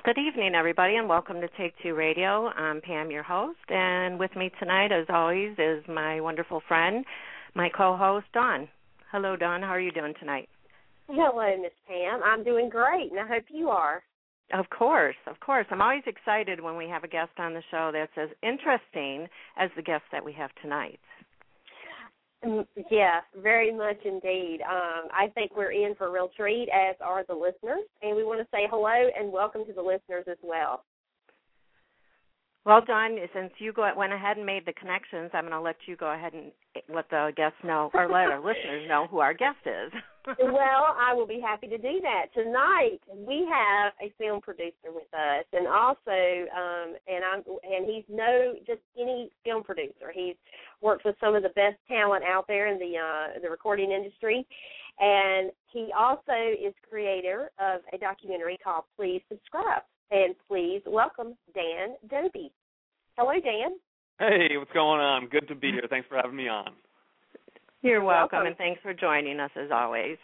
Good evening, everybody, and welcome to Take Two Radio. I'm Pam, your host, and with me tonight, as always, is my wonderful friend, my co-host, Dawn. Hello, Dawn. How are you doing tonight? Hello, Miss Pam. I'm doing great, and I hope you are. Of course. I'm always excited when we have a guest on the show that's as interesting as the guest that we have tonight. Yeah, very much indeed. I think we're in for a real treat, as are the listeners, and we want to say hello and welcome to the listeners as well. Well, Dawn, since you went ahead and made the connections, I'm going to let you go ahead and let the guests know, or let our listeners know who our guest is. Well, I will be happy to do that. Tonight we have a film producer with us, and also, and he's no just any film producer. He's worked with some of the best talent out there in the recording industry, and he also is creator of a documentary called Please Subscribe. And please welcome Dan Dobie. Hello, Dan. Hey, what's going on? Good to be here. Thanks for having me on. You're welcome, and thanks for joining us as always.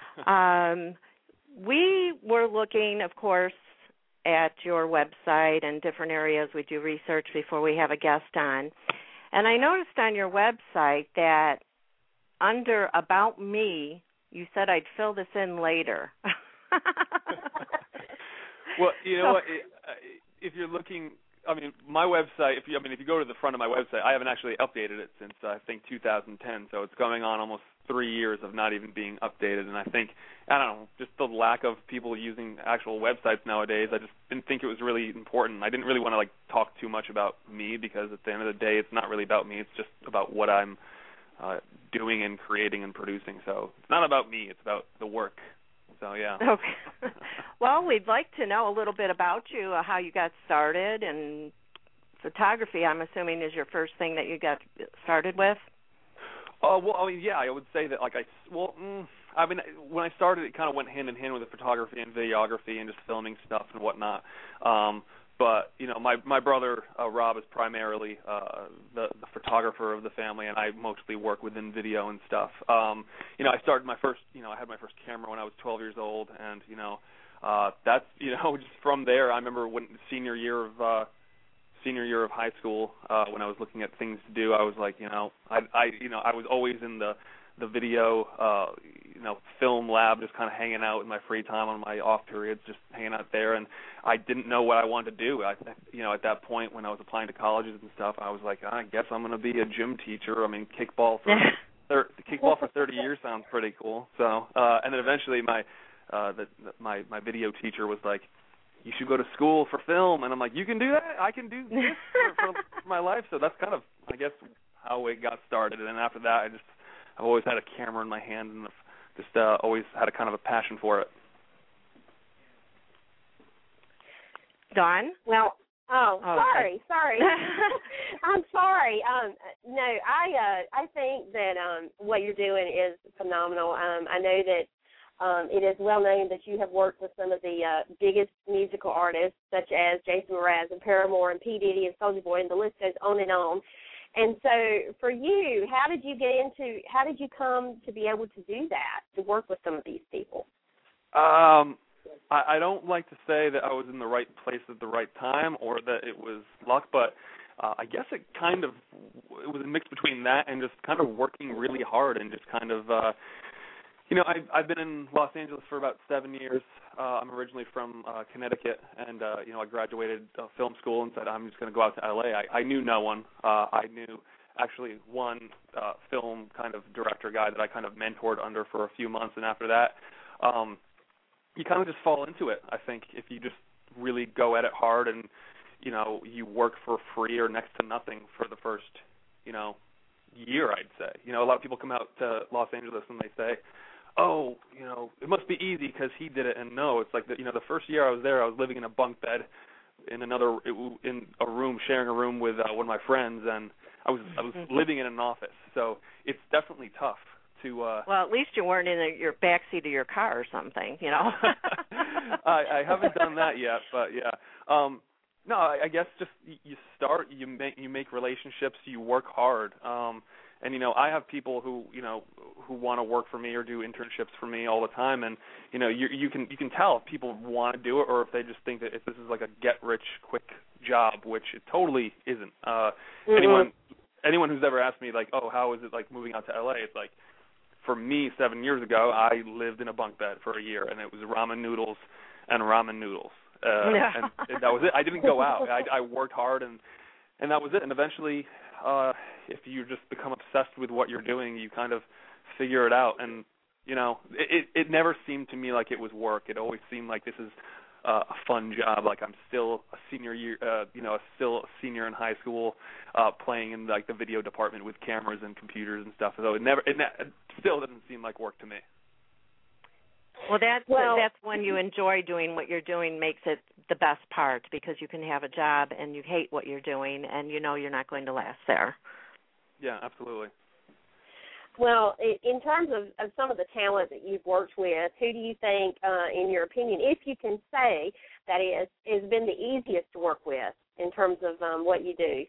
We were looking, of course, at your website and different areas. We do research before we have a guest on. And I noticed on your website that under About Me, you said I'd fill this in later. Well, you know what? If you're looking, my website. If you go to the front of my website, I haven't actually updated it since I think 2010. So it's going on almost 3 years of not even being updated. And I don't know, just the lack of people using actual websites nowadays. I just didn't think it was really important. I didn't really want to talk too much about me because at the end of the day, it's not really about me. It's just about what I'm doing and creating and producing. So it's not about me. It's about the work. So, yeah. Okay. Well, we'd like to know a little bit about you, how you got started, and photography, I'm assuming, is your first thing that you got started with? Yeah, I would say that, when I started, it kind of went hand in hand with the photography and videography and just filming stuff and whatnot. But, my brother, Rob, is primarily the photographer of the family, and I mostly work within video and stuff. I started I had my first camera when I was 12 years old, and, that's, just from there, I remember when senior year of high school, when I was looking at things to do, I was like, I was always in the video, film lab, just kind of hanging out in my free time on my off periods, just hanging out there, and I didn't know what I wanted to do. At that point when I was applying to colleges and stuff, I was like, I guess I'm going to be a gym teacher. Kickball for 30 years sounds pretty cool. So, and then eventually my video teacher was like, you should go to school for film, and I'm like, you can do that? I can do this for my life. So that's kind of, I guess, how it got started. And then after that, I've always had a camera in my hand, and I've just always had a kind of a passion for it. Dawn? Well, sorry. I'm sorry. No, I think that what you're doing is phenomenal. I know that it is well known that you have worked with some of the biggest musical artists, such as Jason Mraz and Paramore and P. Diddy and Soulja Boy, and the list goes on and on. And so for you, how did you come to be able to do that, to work with some of these people? I don't like to say that I was in the right place at the right time or that it was luck, but I guess it was a mix between that and just kind of working really hard and just kind of, I've been in Los Angeles for about 7 years. I'm originally from Connecticut, and, I graduated film school and said I'm just going to go out to L.A. I knew no one. I knew actually one film kind of director guy that I kind of mentored under for a few months, and after that, you kind of just fall into it, I think, if you just really go at it hard and, you work for free or next to nothing for the first, year, I'd say. A lot of people come out to Los Angeles and they say, oh, it must be easy because he did it. And no, it's like, the first year I was there, I was living in a bunk bed in in a room, sharing a room with one of my friends, and I was living in an office. So it's definitely tough to... well, at least you weren't in your backseat of your car or something, I haven't done that yet, but yeah. No, I guess just you start, you make relationships, you work hard, And I have people who who want to work for me or do internships for me all the time, and you can tell if people want to do it or if they just think that if this is like a get rich quick job, which it totally isn't. Anyone who's ever asked me like, oh, how is it like moving out to LA? It's like, for me 7 years ago, I lived in a bunk bed for a year, and it was ramen noodles and ramen noodles, and that was it. I didn't go out. I worked hard, and that was it. And eventually, if you just become obsessed with what you're doing, you kind of figure it out. And it never seemed to me like it was work. It always seemed like this is a fun job. Like I'm still a senior year, still a senior in high school, playing in like the video department with cameras and computers and stuff. So it still doesn't seem like work to me. Well, that's when you enjoy doing what you're doing, makes it the best part, because you can have a job and you hate what you're doing and you're not going to last there. Yeah, absolutely. Well, in terms of some of the talent that you've worked with, who do you think, in your opinion, if you can say, that has been the easiest to work with in terms of what you do?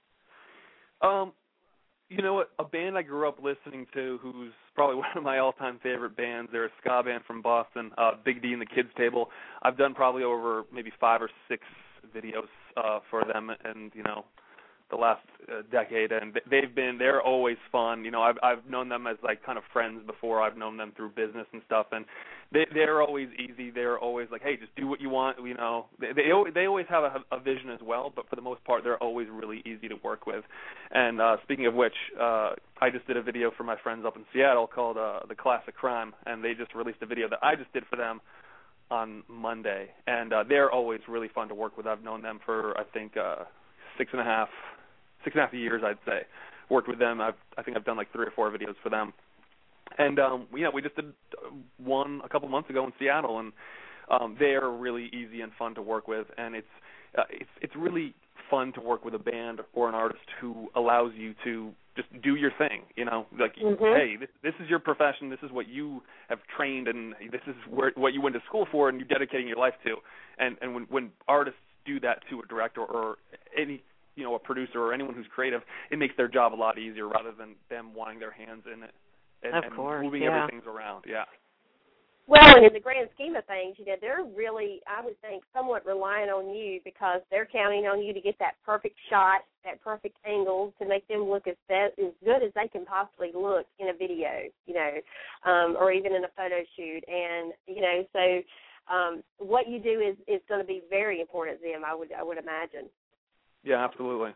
You know what? A band I grew up listening to, who's probably one of my all-time favorite bands, they're a ska band from Boston, Big D and the Kids Table. I've done probably over maybe 5 or 6 videos for them, and the last decade, and they're always fun. I've known them as like kind of friends before. I've known them through business and stuff, and they're always easy. They're always like, hey, just do what you want. They always have a vision as well, but for the most part, they're always really easy to work with. And speaking of which, I just did a video for my friends up in Seattle called The Classic Crime, and they just released a video that I just did for them on Monday, and they're always really fun to work with. I've known them for, I think, 6.5 years, I'd say. Worked with them. I think I've done like 3 or 4 videos for them. And we just did one a couple months ago in Seattle, and they're really easy and fun to work with. And it's really fun to work with a band or an artist who allows you to just do your thing. Like, hey, this is your profession. This is what you have trained, and this is what you went to school for, and you're dedicating your life to. And when artists do that to a director or any a producer or anyone who's creative, it makes their job a lot easier rather than them wanting their hands in it and moving everything around. Yeah. Well, and in the grand scheme of things, they're really, I would think, somewhat relying on you, because they're counting on you to get that perfect shot, that perfect angle, to make them look as good as they can possibly look in a video, or even in a photo shoot. And so what you do is going to be very important to them, I would imagine. Yeah, absolutely.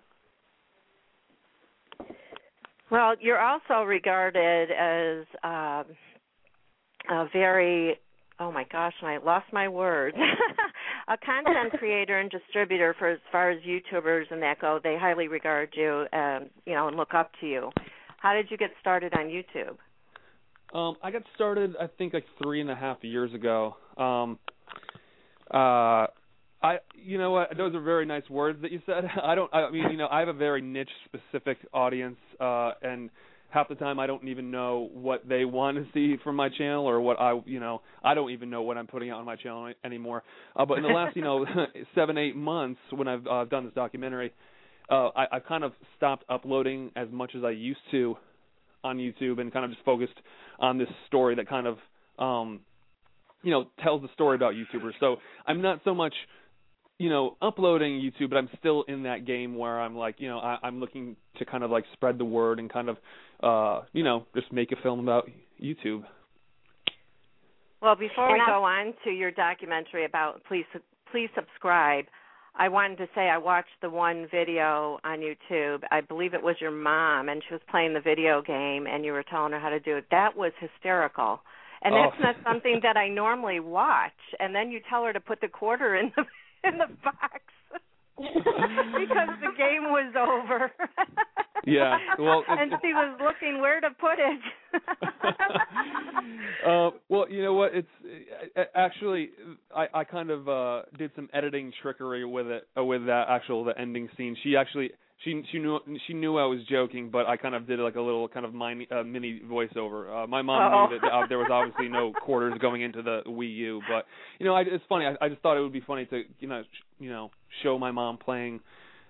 Well, you're also regarded as a very, oh my gosh, I lost my words, a content creator and distributor for as far as YouTubers and that go. They highly regard you, and look up to you. How did you get started on YouTube? I got started, I think, like 3.5 years ago. You know what? Those are very nice words that you said. I have a very niche specific audience, and half the time I don't even know what they want to see from my channel, or what I don't even know what I'm putting out on my channel anymore. But in the last, 7-8 months, when I've done this documentary, I've kind of stopped uploading as much as I used to on YouTube, and kind of just focused on this story that kind of, tells the story about YouTubers. So I'm not so much uploading YouTube, but I'm still in that game where I'm like, I'm looking to kind of like spread the word and kind of, just make a film about YouTube. Well, before we go on to your documentary about please subscribe, I wanted to say I watched the one video on YouTube. I believe it was your mom, and she was playing the video game, and you were telling her how to do it. That was hysterical. And that's not something that I normally watch. And then you tell her to put the quarter in the box because the game was over. Yeah, well, and she was looking where to put it. Well, you know what? It's actually I kind of did some editing trickery with it, with the ending scene. She knew I was joking, but I kind of did like a little kind of mini voiceover. My mom knew that there was obviously no quarters going into the Wii U, but it's funny. I just thought it would be funny to show my mom playing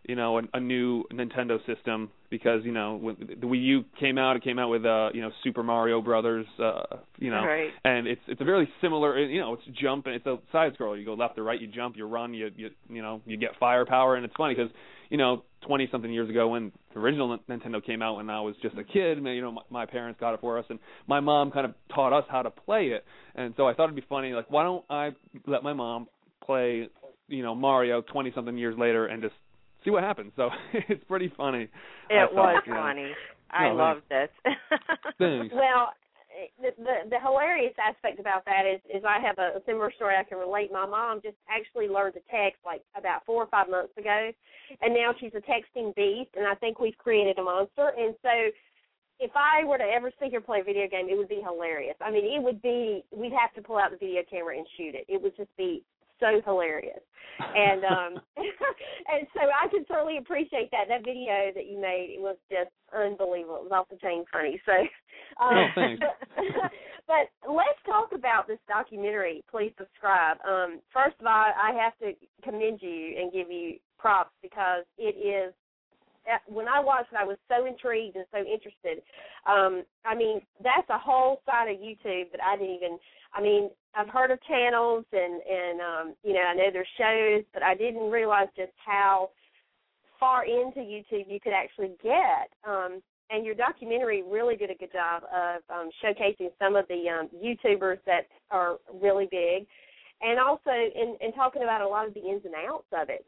you know, a new Nintendo system, because, you know, when the Wii U came out, it came out with you know, Super Mario Brothers, you know, right. and it's a very similar, you know, it's jump and it's a side scroller. You go left or right, you jump, you run, you know, you get firepower, and it's funny because, you know, 20 something years ago when the original Nintendo came out, when I was just a kid, you know, my parents got it for us, and my mom kind of taught us how to play it, and so I thought it'd be funny, like, why don't I let my mom play, you know, Mario 20 something years later and just see what happens. So it's pretty funny. It was funny. I loved it. Thanks. Well, the hilarious aspect about that is I have a similar story I can relate. My mom just actually learned to text like about 4 or 5 months ago, and now she's a texting beast, and I think we've created a monster. And so if I were to ever see her play a video game, it would be hilarious. I mean, it would be, we'd have to pull out the video camera and shoot it. It would just be so hilarious. And and so I can certainly appreciate that. That video that you made, it was just unbelievable. It was off the chain funny. So, thanks. but let's talk about this documentary, Please Subscribe. First of all, I have to commend you and give you props, because it is, when I watched it, I was so intrigued and so interested. I mean, that's a whole side of YouTube that I didn't even, I mean, I've heard of channels and you know, I know there's shows, but I didn't realize just how far into YouTube you could actually get. And your documentary really did a good job of showcasing some of the YouTubers that are really big, and also in talking about a lot of the ins and outs of it.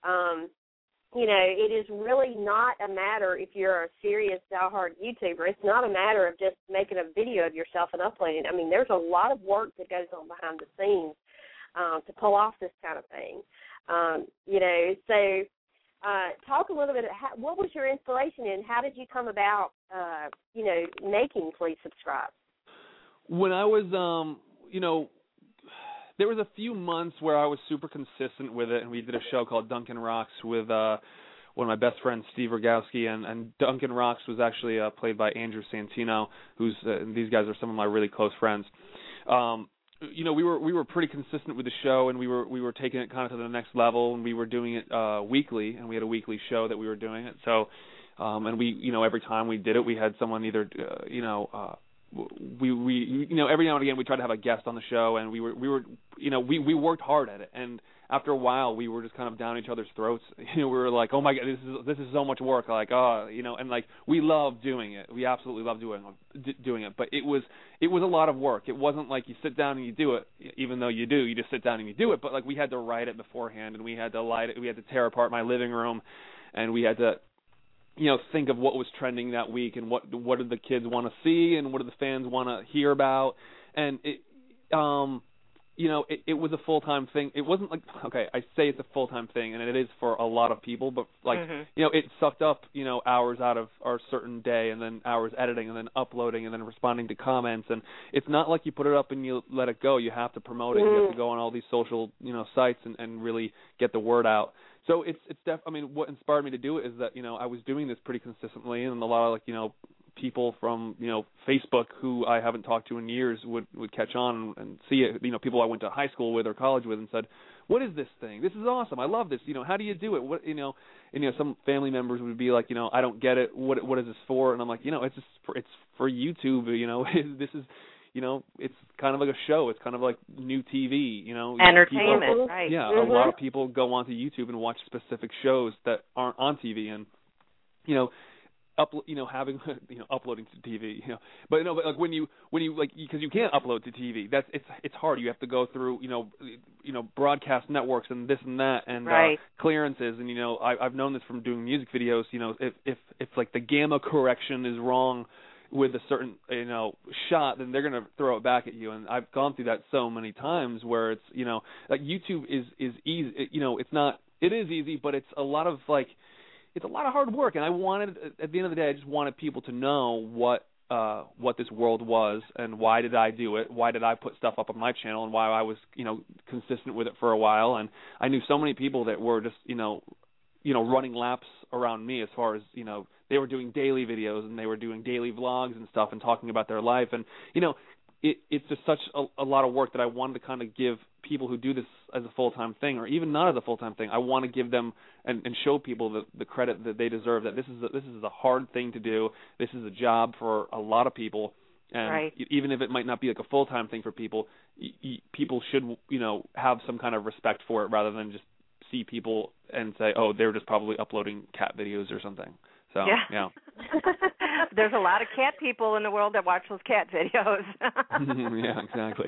You know, it is really not a matter, if you're a serious diehard YouTuber, it's not a matter of just making a video of yourself and uploading it. I mean, there's a lot of work that goes on behind the scenes to pull off this kind of thing. You know, so talk a little bit, what was your inspiration and how did you come about, you know, making Please Subscribe? When I was, you know, there was a few months where I was super consistent with it, and we did a show called Duncan Rocks with one of my best friends, Steve Rogowski, and Duncan Rocks was actually played by Andrew Santino, who's these guys are some of my really close friends. You know, we were pretty consistent with the show, and we were taking it kind of to the next level, and we were doing it weekly, and we had a weekly show that we were doing it. So, and we, you know, every time we did it, we had someone either, you know. We you know, every now and again we tried to have a guest on the show, and we were you know, we worked hard at it, and after a while we were just kind of down each other's throats. You know, we were like, oh my God, this is so much work, like, oh, you know, and like we love doing it, we absolutely love doing it, but it was a lot of work. It wasn't like you sit down and you do it, even though you just sit down and you do it, but like we had to write it beforehand, and we had to light it, we had to tear apart my living room, and we had to, you know, think of what was trending that week, and what did the kids want to see, and what did the fans want to hear about, and it, you know, it was a full-time thing. It wasn't like, okay, I say it's a full-time thing, and it is for a lot of people, but like, you know, it sucked up, you know, hours out of our certain day, and then hours editing, and then uploading, and then responding to comments, and it's not like you put it up and you let it go. You have to promote it. You have to go on all these social, you know, sites and really get the word out. So it's I mean, what inspired me to do it is that, you know, I was doing this pretty consistently, and a lot of, like, you know, people from, you know, Facebook who I haven't talked to in years would catch on and see it. You know, people I went to high school with or college with, and said, "What is this thing? This is awesome. I love this. You know, how do you do it? What, you know?" And, you know, some family members would be like, "You know, I don't get it. What is this for?" And I'm like, "You know, it's for YouTube. You know, this is." You know, it's kind of like a show. It's kind of like new TV, you know. Entertainment, people, right. Yeah, a lot of people go onto YouTube and watch specific shows that aren't on TV, and, you know, having, you know, uploading to TV, you know. But, you know, but like when you like, because you can't upload to TV, it's hard. You have to go through, you know, broadcast networks and this and that, and clearances, and, you know, I've known this from doing music videos. You know, if like the gamma correction is wrong with a certain, you know, shot, then they're going to throw it back at you. And I've gone through that so many times where it's, you know, like YouTube is easy. You know, it is easy, but it's a lot of hard work. And I wanted, at the end of the day, I just wanted people to know what this world was, and why did I do it? Why did I put stuff up on my channel, and why I was, you know, consistent with it for a while. And I knew so many people that were just, you know, running laps around me as far as, you know, they were doing daily videos, and they were doing daily vlogs and stuff, and talking about their life. And, you know, it's just such a lot of work that I wanted to kind of give people who do this as a full-time thing, or even not as a full-time thing. I want to give them and show people the credit that they deserve, that this is a hard thing to do. This is a job for a lot of people. And right. even if it might not be like a full-time thing for people, people should, have some kind of respect for it rather than just see people and say, oh, they're just probably uploading cat videos or something. So, yeah. There's a lot of cat people in the world that watch those cat videos. Yeah, exactly.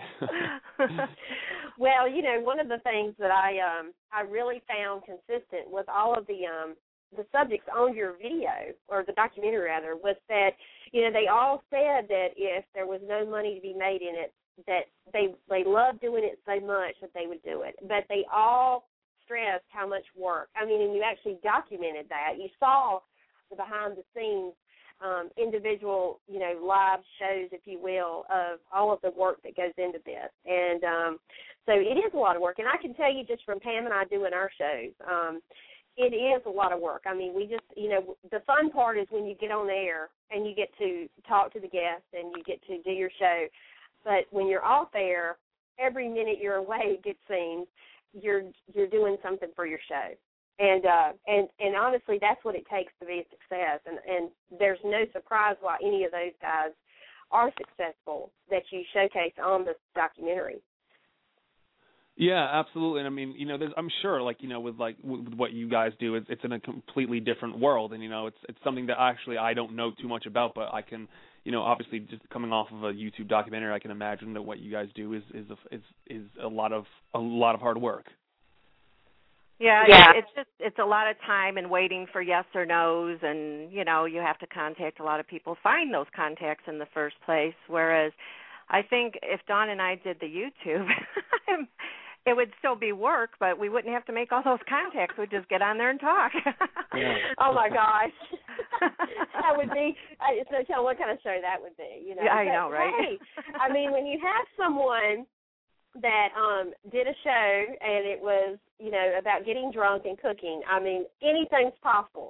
Well, one of the things that I really found consistent with all of the subjects on your video, or the documentary rather, was that they all said that if there was no money to be made in it, that they loved doing it so much that they would do it. But they all stressed how much work. I mean, and you actually documented that. You saw the behind the scenes individual, live shows, if you will, of all of the work that goes into this. And so it is a lot of work. And I can tell you just from Pam and I doing our shows, it is a lot of work. I mean, we just, the fun part is when you get on air and you get to talk to the guests and you get to do your show. But when you're off air, every minute you're awake, it seems, you're doing something for your show. And honestly, that's what it takes to be a success. And there's no surprise why any of those guys are successful that you showcase on this documentary. Yeah, absolutely. And I mean, I'm sure, with what you guys do, it's in a completely different world, and it's something that actually I don't know too much about, but I can, obviously just coming off of a YouTube documentary, I can imagine that what you guys do is a lot of hard work. Yeah, it's a lot of time and waiting for yes or no's, and you have to contact a lot of people, find those contacts in the first place. Whereas, I think if Dawn and I did the YouTube, it would still be work, but we wouldn't have to make all those contacts. We'd just get on there and talk. Yeah. Oh my gosh, that would be. It's no telling what kind of show that would be. Yeah, I know, right? Hey, I mean, when you have someone that did a show and it was, about getting drunk and cooking. I mean, anything's possible,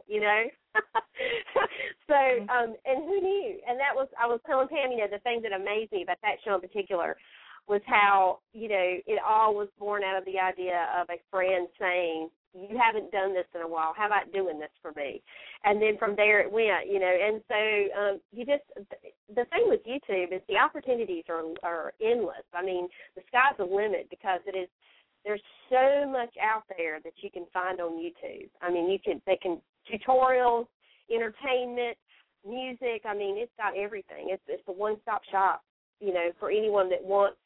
So, and who knew? And I was telling Pam, the thing that amazed me about that show in particular was how, it all was born out of the idea of a friend saying, you haven't done this in a while. How about doing this for me? And then from there it went, And so the thing with YouTube is the opportunities are endless. I mean, the sky's the limit because there's so much out there that you can find on YouTube. I mean, they can tutorials, entertainment, music. I mean, it's got everything. It's a one-stop shop, for anyone that wants,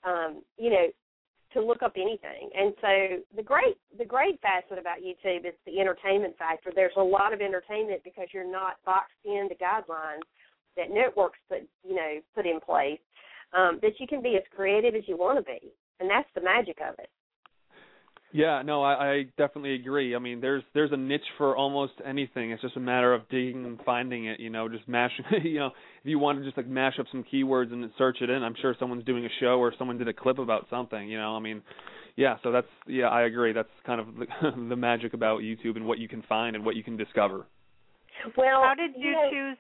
to look up anything. And so the great facet about YouTube is the entertainment factor. There's a lot of entertainment because you're not boxed into guidelines that networks put in place, that you can be as creative as you want to be. And that's the magic of it. Yeah, no, I definitely agree. I mean, there's a niche for almost anything. It's just a matter of digging and finding it, just mashing, if you want to just mash up some keywords and search it in, I'm sure someone's doing a show or someone did a clip about something, I mean, yeah, so I agree. That's kind of the magic about YouTube and what you can find and what you can discover. Well, how did you choose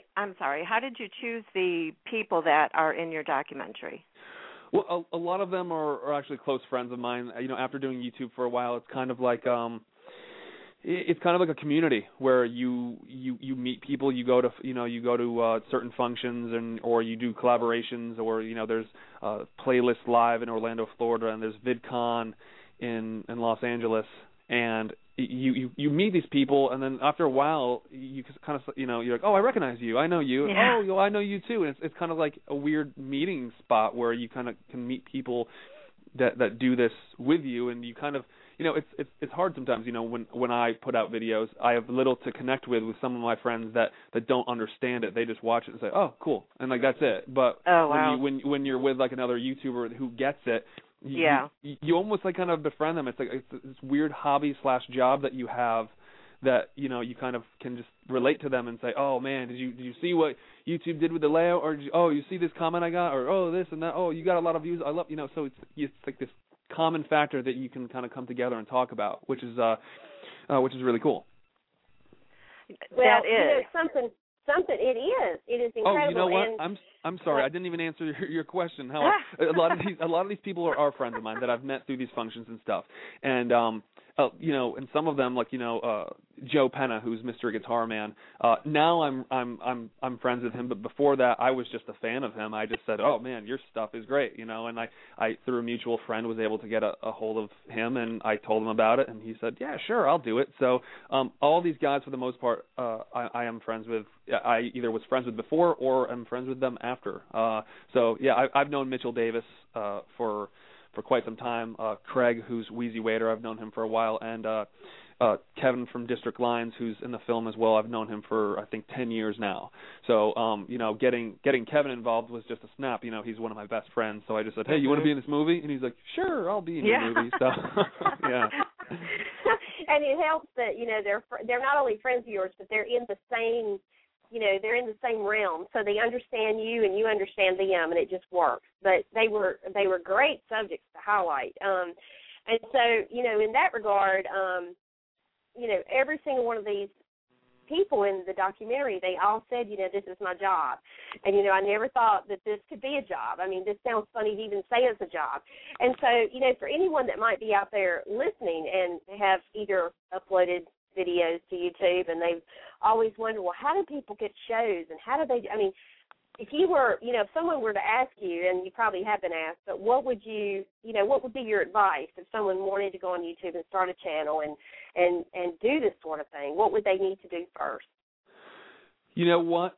the people that are in your documentary? Well, a lot of them are actually close friends of mine. After doing YouTube for a while, it's kind of like a community where you meet people. You go to certain functions or you do collaborations, or there's Playlist Live in Orlando, Florida, and there's VidCon in Los Angeles, and you meet these people, and then after a while, you kind of you're like, oh, I recognize you, I know you, yeah. Oh, I know you too, and it's kind of like a weird meeting spot where you kind of can meet people that do this with you, and you kind of it's hard sometimes when I put out videos, I have little to connect with some of my friends that don't understand it. They just watch it and say, oh, cool, and that's it. But when you're with another YouTuber who gets it, you almost kind of befriend them. It's it's this weird hobby / job that you have that you kind of can just relate to them and say, oh man, did you see what YouTube did with the layout, or you see this comment I got, or oh this and that, oh you got a lot of views, I love so it's like this common factor that you can kind of come together and talk about, which is really cool. Well, something something. It is incredible. Oh, you know what? And I'm sorry. I didn't even answer your question. How a lot of these people are friends of mine that I've met through these functions and stuff. And you know, and some of them, like, you know, Joe Penna, who's Mr. Guitar Man. Now I'm friends with him, but before that, I was just a fan of him. I just said, "Oh man, your stuff is great," you know. And I through a mutual friend was able to get a hold of him, and I told him about it, and he said, "Yeah, sure, I'll do it." So all these guys, for the most part, I am friends with. I either was friends with before or am friends with them after. So yeah, I've known Mitchell Davis for quite some time. Craig, who's Wheezy Waiter, I've known him for a while, and Kevin from District Lines, who's in the film as well. I've known him for, I think, 10 years now. So, you know, getting Kevin involved was just a snap. You know, he's one of my best friends. So I just said, "Hey, you want to be in this movie?" And he's like, "Sure, I'll be in your movie." So, yeah. And it helps that, you know, they're not only friends of yours, but they're in the same, you know, they're in the same realm. So they understand you and you understand them, and it just works. But they were great subjects to highlight. And so, you know, in that regard, you know, every single one of these people in the documentary, they all said, you know, this is my job. And, you know, I never thought that this could be a job. I mean, this sounds funny to even say it's a job. And so, you know, for anyone that might be out there listening and have either uploaded videos to YouTube and they've always wondered, well, how do people get shows and how do they, I mean, if you were, you know, if someone were to ask you, and you probably have been asked, but what would you know, what would be your advice if someone wanted to go on YouTube and start a channel and do this sort of thing? What would they need to do first? You know what?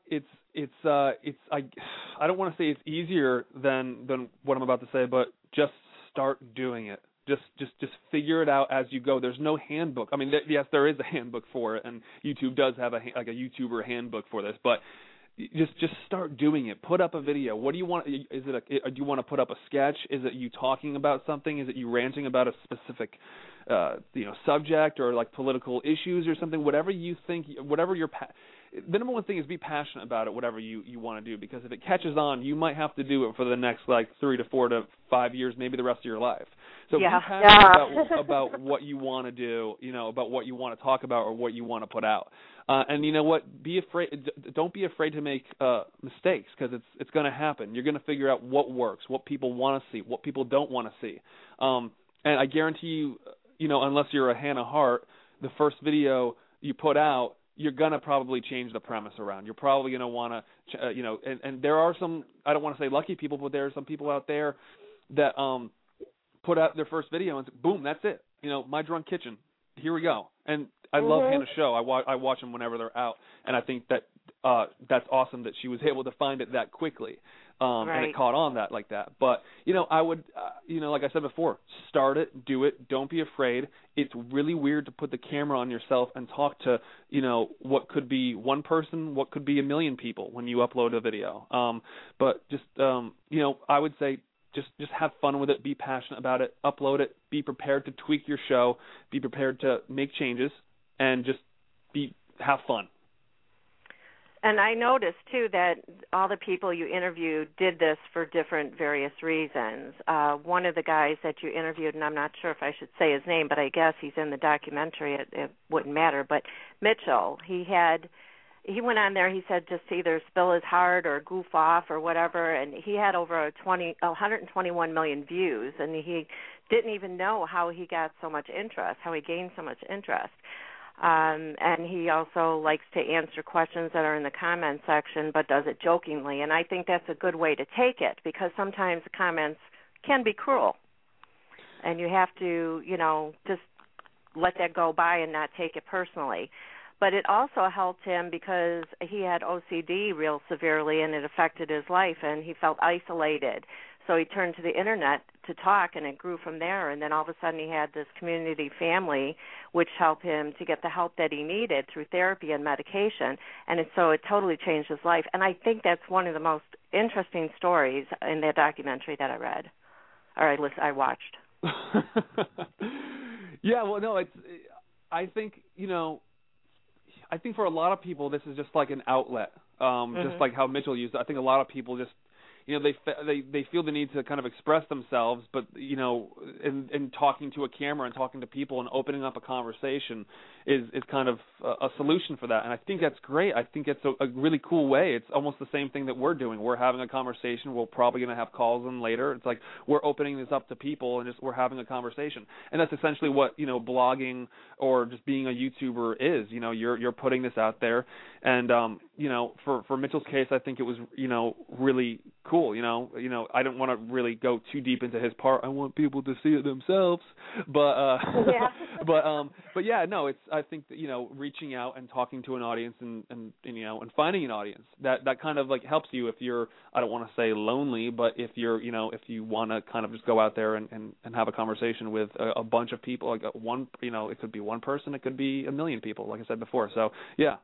I don't want to say it's easier than what I'm about to say, but just start doing it. Just figure it out as you go. There's no handbook. I mean, yes, there is a handbook for it, and YouTube does have a YouTuber handbook for this, but just start doing it. Put up a video. What do you want? Do you want to put up a sketch? Is it you talking about something? Is it you ranting about a specific subject or like political issues or something? Whatever you think, whatever the number one thing is be passionate about it, whatever you want to do, because if it catches on, you might have to do it for the next 3 to 4 to 5 years, maybe the rest of your life. So be passionate about what you want to do, about what you want to talk about or what you want to put out. And you know what? Don't be afraid to make mistakes, because it's going to happen. You're going to figure out what works, what people want to see, what people don't want to see. And I guarantee you, unless you're a Hannah Hart, the first video you put out, you're going to probably change the premise around. You're probably going to want to, and there are some, I don't want to say lucky people, but there are some people out there that put out their first video and boom, that's it. My Drunk Kitchen, here we go. And I love Hannah's show. I watch them whenever they're out, and I think that that's awesome that she was able to find it that quickly, and it caught on like that. But I would, like I said before, start it, do it. Don't be afraid. It's really weird to put the camera on yourself and talk to what could be one person, what could be a million people when you upload a video. But just I would say, just have fun with it, be passionate about it, upload it, be prepared to tweak your show, be prepared to make changes, and just have fun. And I noticed, too, that all the people you interviewed did this for different various reasons. One of the guys that you interviewed, and I'm not sure if I should say his name, but I guess he's in the documentary, it wouldn't matter, but Mitchell, he went on there, he said, just to either spill his heart or goof off or whatever, and he had over 121 million views, and he didn't even know how he got so much interest, how he gained so much interest. And he also likes to answer questions that are in the comment section, but does it jokingly, and I think that's a good way to take it, because sometimes the comments can be cruel, and you have to, just let that go by and not take it personally. But it also helped him because he had OCD real severely, and it affected his life, and he felt isolated. So he turned to the Internet to talk, and it grew from there. And then all of a sudden he had this community family, which helped him to get the help that he needed through therapy and medication. And so it totally changed his life. And I think that's one of the most interesting stories in that documentary that I read, or I watched. Yeah, well, no, I think for a lot of people, this is just like an outlet, just like how Mitchell used it. I think a lot of people just, they feel the need to kind of express themselves, but in talking to a camera and talking to people and opening up a conversation is kind of a solution for that. And I think that's great. I think it's a really cool way. It's almost the same thing that we're doing. We're having a conversation. We're probably going to have calls in later. It's like we're opening this up to people and we're having a conversation. And that's essentially what blogging or just being a YouTuber is. You're putting this out there, and for Mitchell's case, I think it was really cool. I don't want to really go too deep into his part. I want people to see it themselves, but but yeah, no, it's, I think that reaching out and talking to an audience and finding an audience that kind of like helps you if you're, I don't want to say lonely, but if you're if you want to kind of just go out there and have a conversation with a bunch of people, like one, it could be one person, it could be a million people, like I said before. So yeah.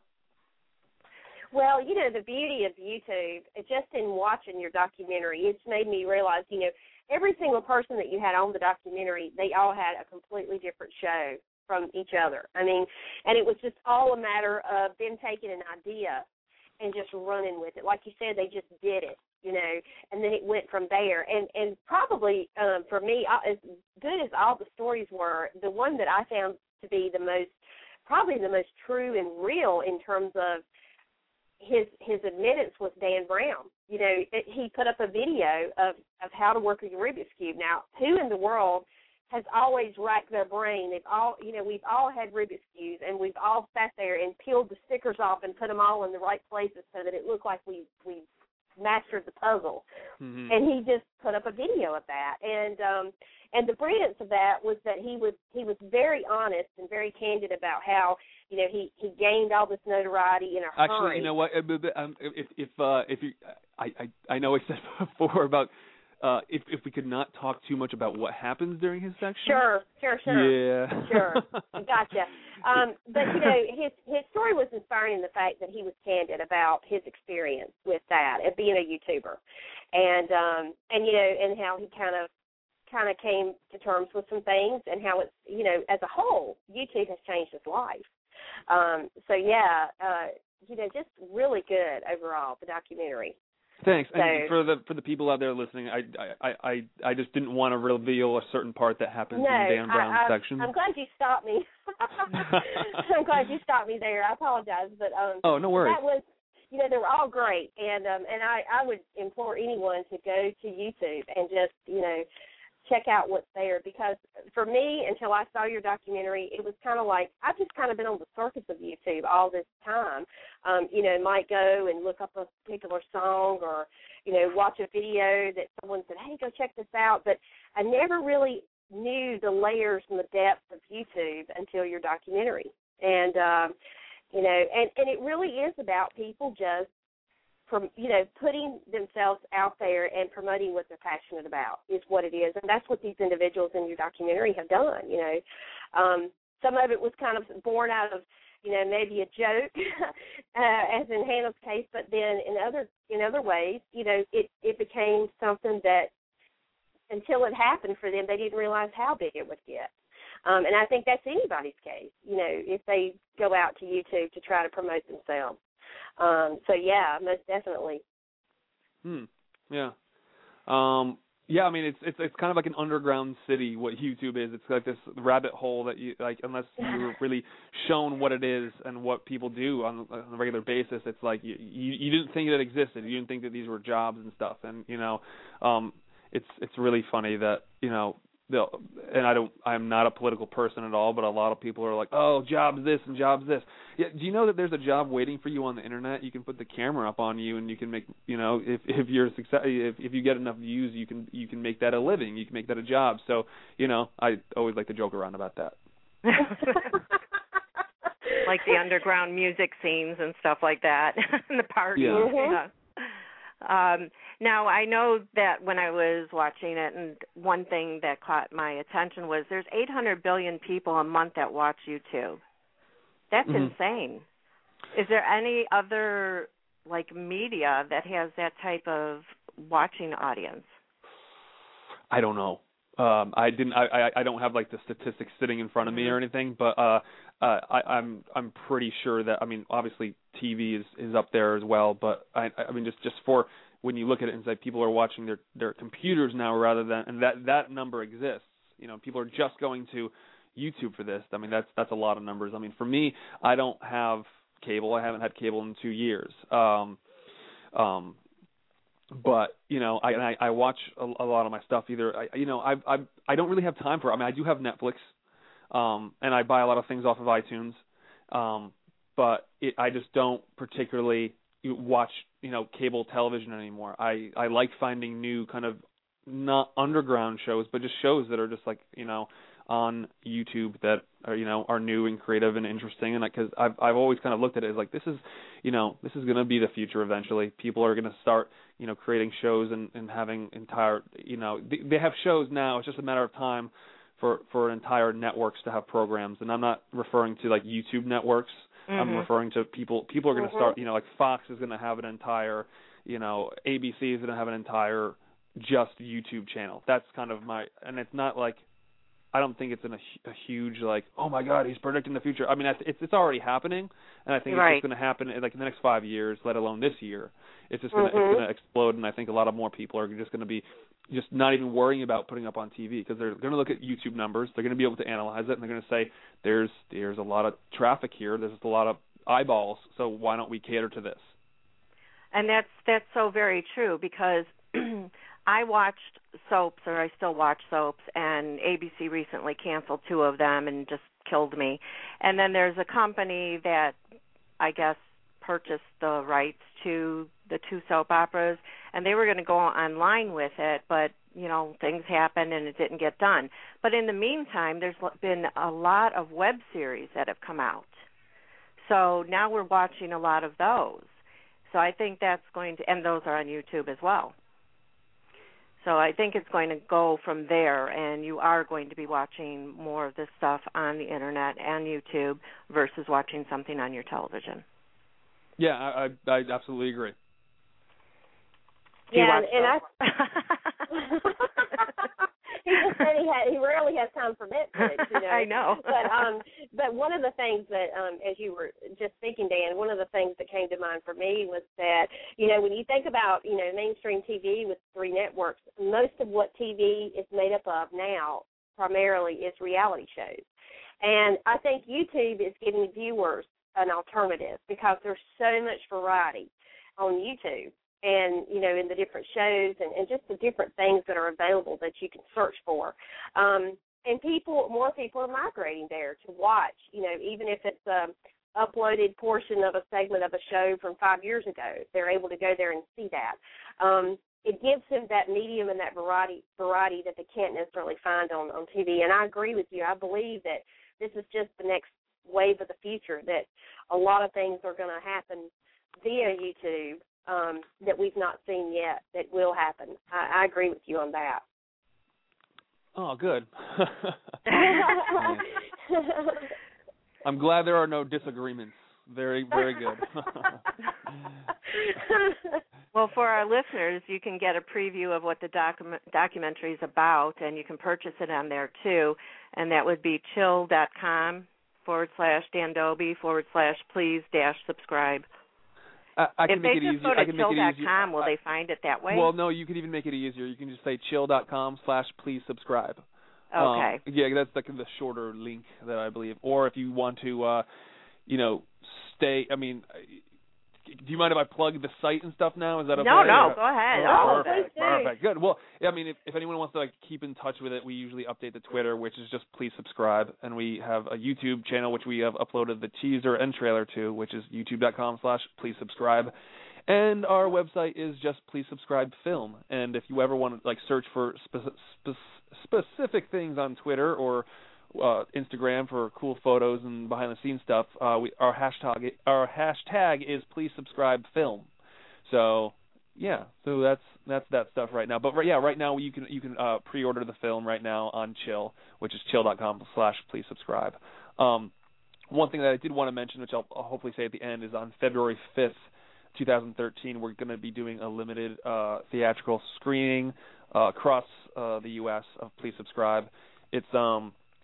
Well, the beauty of YouTube, just in watching your documentary, it's made me realize, every single person that you had on the documentary, they all had a completely different show from each other. I mean, and it was just all a matter of them taking an idea and just running with it. Like you said, they just did it, and then it went from there. And probably for me, as good as all the stories were, the one that I found to be probably the most true and real in terms of his admittance was Dan Brown. He put up a video of how to work a Rubik's Cube. Now, who in the world has always racked their brain? They've all, we've all had Rubik's Cubes, and we've all sat there and peeled the stickers off and put them all in the right places so that it looked like we mastered the puzzle. Mm-hmm. And he just put up a video of that. And the brilliance of that was that he was very honest and very candid about how he gained all this notoriety in a hurry. Actually, you know what? If you, I know I said before about if we could not talk too much about what happens during his section. Sure. Yeah. Sure. Gotcha. But his story was inspiring in the fact that he was candid about his experience with that and being a YouTuber, and how he kind of came to terms with some things, and how it's, as a whole, YouTube has changed his life. So yeah, just really good overall, the documentary. Thanks. So, and for the people out there listening, I just didn't want to reveal a certain part that happens in Dan Brown's section. I'm glad you stopped me. I'm glad you stopped me there. I apologize, but oh, no worries. That was, they were all great, and I would implore anyone to go to YouTube and just check out what's there, because for me, until I saw your documentary, it was kind of like I've just kind of been on the surface of YouTube all this time. Might go and look up a particular song, or watch a video that someone said, hey, go check this out, but I never really knew the layers and the depth of YouTube until your documentary. And and it really is about people just putting themselves out there and promoting what they're passionate about is what it is. And that's what these individuals in your documentary have done, Some of it was kind of born out of, maybe a joke, as in Hannah's case, but then in other ways, it became something that until it happened for them, they didn't realize how big it would get. And I think that's anybody's case, if they go out to YouTube to try to promote themselves. So yeah, most definitely. Yeah. Yeah, I mean it's kind of like an underground city what YouTube is. It's like this rabbit hole that you like, unless you're really shown what it is and what people do on a regular basis, it's like you didn't think that existed. You didn't think that these were jobs and stuff. And it's really funny that and I'm not a political person at all, but a lot of people are like, oh, job's this and job's this. Yeah, do you know that there's a job waiting for you on the internet? You can put the camera up on you, and you can make, if you're if you get enough views, you can make that a living. You can make that a job. So, I always like to joke around about that. Like the underground music scenes and stuff like that, and the parties. Yeah. Now, I know that when I was watching it, and one thing that caught my attention was there's 800 billion people a month that watch YouTube. That's insane. Is there any other, media that has that type of watching audience? I don't know. I don't have, the statistics sitting in front of me or anything, but I'm pretty sure that, obviously TV is up there as well, but I mean, just for when you look at it and say people are watching their computers now rather than, and that number exists. You know, people are just going to YouTube for this. I mean, that's a lot of numbers. I mean, for me, I don't have cable. I haven't had cable in 2 years. But you know, I watch a lot of my stuff. Either I don't really have time for it. I mean, I do have Netflix, and I buy a lot of things off of iTunes. But I just don't particularly watch cable television anymore. I like finding new kind of not underground shows, but just shows that are just like on YouTube that are new and creative and interesting. And because I've always kind of looked at it as like this is going to be the future eventually. People are going to start creating shows and having entire they have shows now. It's just a matter of time for entire networks to have programs. And I'm not referring to like YouTube networks. Mm-hmm. I'm referring to people are going to start like Fox is going to have an entire ABC is going to have an entire just YouTube channel. That's kind of and it's not like I don't think it's in a huge like, oh my God, he's predicting the future. I mean, it's already happening, and I think it's just going to happen like in the next 5 years, let alone this year. It's just going to explode, and I think a lot of more people are just going to be just not even worrying about putting up on TV because they're going to look at YouTube numbers. They're going to be able to analyze it, and they're going to say there's a lot of traffic here. There's a lot of eyeballs, so why don't we cater to this? And that's so very true because I watched soaps, or I still watch soaps, and ABC recently canceled 2 of them and just killed me. And then there's a company that I guess purchased the rights to the 2 soap operas, and they were going to go online with it, but things happened and it didn't get done. But in the meantime, there's been a lot of web series that have come out. So now we're watching a lot of those. So I think that's going to, and those are on YouTube as well. So I think it's going to go from there, and you are going to be watching more of this stuff on the Internet and YouTube versus watching something on your television. Yeah, I absolutely agree. Yeah, and he just said he rarely has time for Netflix. I know. But one of the things that, as you were just speaking, Dan, one of the things that came to mind for me was that, when you think about, mainstream TV with 3 networks, most of what TV is made up of now primarily is reality shows. And I think YouTube is giving viewers an alternative because there's so much variety on YouTube. And, in the different shows and just the different things that are available that you can search for. And more people are migrating there to watch, even if it's an uploaded portion of a segment of a show from 5 years ago. They're able to go there and see that. It gives them that medium and that variety that they can't necessarily find on TV. And I agree with you. I believe that this is just the next wave of the future, that a lot of things are going to happen via YouTube that we've not seen yet that will happen. I agree with you on that. Oh, good. I'm glad there are no disagreements. Very, very good. Well, for our listeners, you can get a preview of what the documentary is about, and you can purchase it on there, too. And that would be chill.com/Dandobi/please-subscribe. I can make it easier. If they just go to chill.com, will they find it that way? Well, no, you can even make it easier. You can just say chill.com/please-subscribe. Okay. Yeah, that's like the shorter link that I believe. Or if you want to, stay. I mean, do you mind if I plug the site and stuff now? Is that okay? No, go ahead. Perfect. Good. Well, I mean, if anyone wants to keep in touch with it, we usually update the Twitter, which is just please subscribe, and we have a YouTube channel which we have uploaded the teaser and trailer to, which is youtube.com/please-subscribe. And our website is just Please Subscribe Film. And if you ever want to search for specific things on Twitter or Instagram for cool photos and behind-the-scenes stuff, our hashtag is Please Subscribe Film. So yeah, so that's that stuff right now. But right now you can pre-order the film right now on Chill, which is chill.com/please-subscribe. One thing that I did want to mention, which I'll hopefully say at the end, is on February 5th, 2013, we're going to be doing a limited theatrical screening across the U.S. of Please Subscribe. It's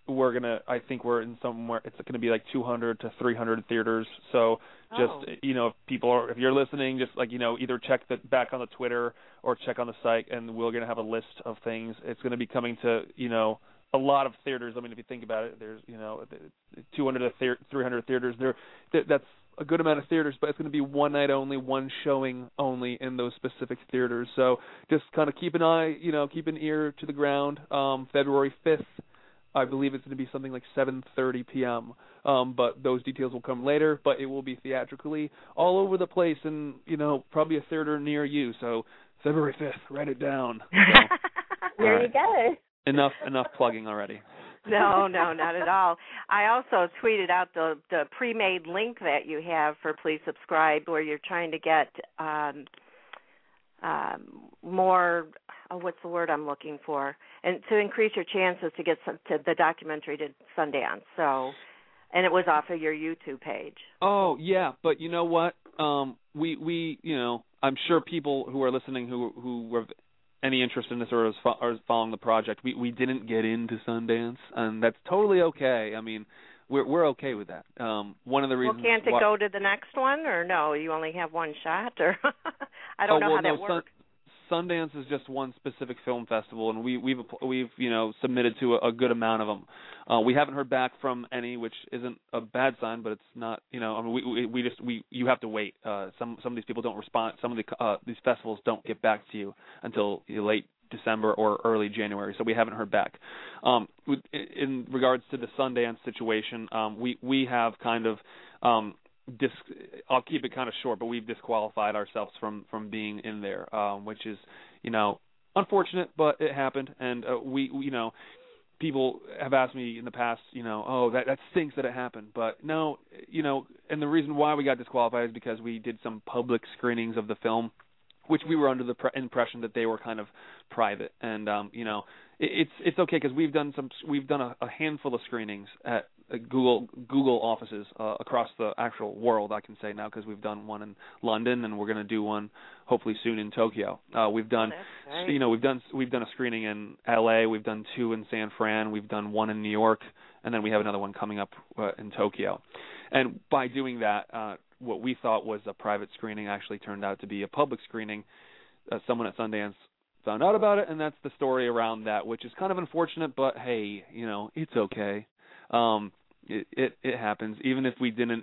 I think we're in somewhere, it's going to be like 200 to 300 theaters. So just, if you're listening, just like, either check back on the Twitter or check on the site, and we're going to have a list of things. It's going to be coming to, a lot of theaters. I mean, if you think about it, there's, 200 to 300 theaters. That's a good amount of theaters, but it's going to be one night only, one showing only in those specific theaters. So just kind of keep an eye, keep an ear to the ground. February 5th, I believe it's going to be something like 7:30 p.m. But those details will come later. But it will be theatrically all over the place, and probably a theater near you. So February 5th, write it down. So, there you go. Enough plugging already. No, not at all. I also tweeted out the pre-made link that you have for Please Subscribe, where you're trying to get more. What's the word I'm looking for? And to increase your chances to get to the documentary to Sundance. So, and it was off of your YouTube page. Oh yeah, but you know what? We I'm sure people who are listening who were any interest in this or are following the project, we didn't get into Sundance, and that's totally okay. I mean, we're okay with that. One of the reasons. Well, can't it go to the next one, or no? You only have one shot, or I don't know how that works. Sundance is just one specific film festival, and we've submitted to a good amount of them. We haven't heard back from any, which isn't a bad sign, but it's not. I mean, you have to wait. Some of these people don't respond. Some of these festivals don't get back to you until late December or early January, so we haven't heard back. In regards to the Sundance situation, we have kind of. I'll keep it kind of short, but we've disqualified ourselves from being in there, which is, unfortunate, but it happened. And we people have asked me in the past, that stinks that it happened. But no, and the reason why we got disqualified is because we did some public screenings of the film, which we were under the impression that they were kind of private. And it's okay because we've done a handful of screenings at Google offices across the actual world, I can say now, because we've done one in London and we're going to do one hopefully soon in Tokyo. We've done we've done a screening in LA, we've done 2 in San Fran, we've done 1 in New York, and then we have another one coming up in Tokyo. And by doing that, what we thought was a private screening actually turned out to be a public screening. Someone at Sundance found out about it, and that's the story around that, which is kind of unfortunate, but hey, it's okay. It happens. Even if we didn't,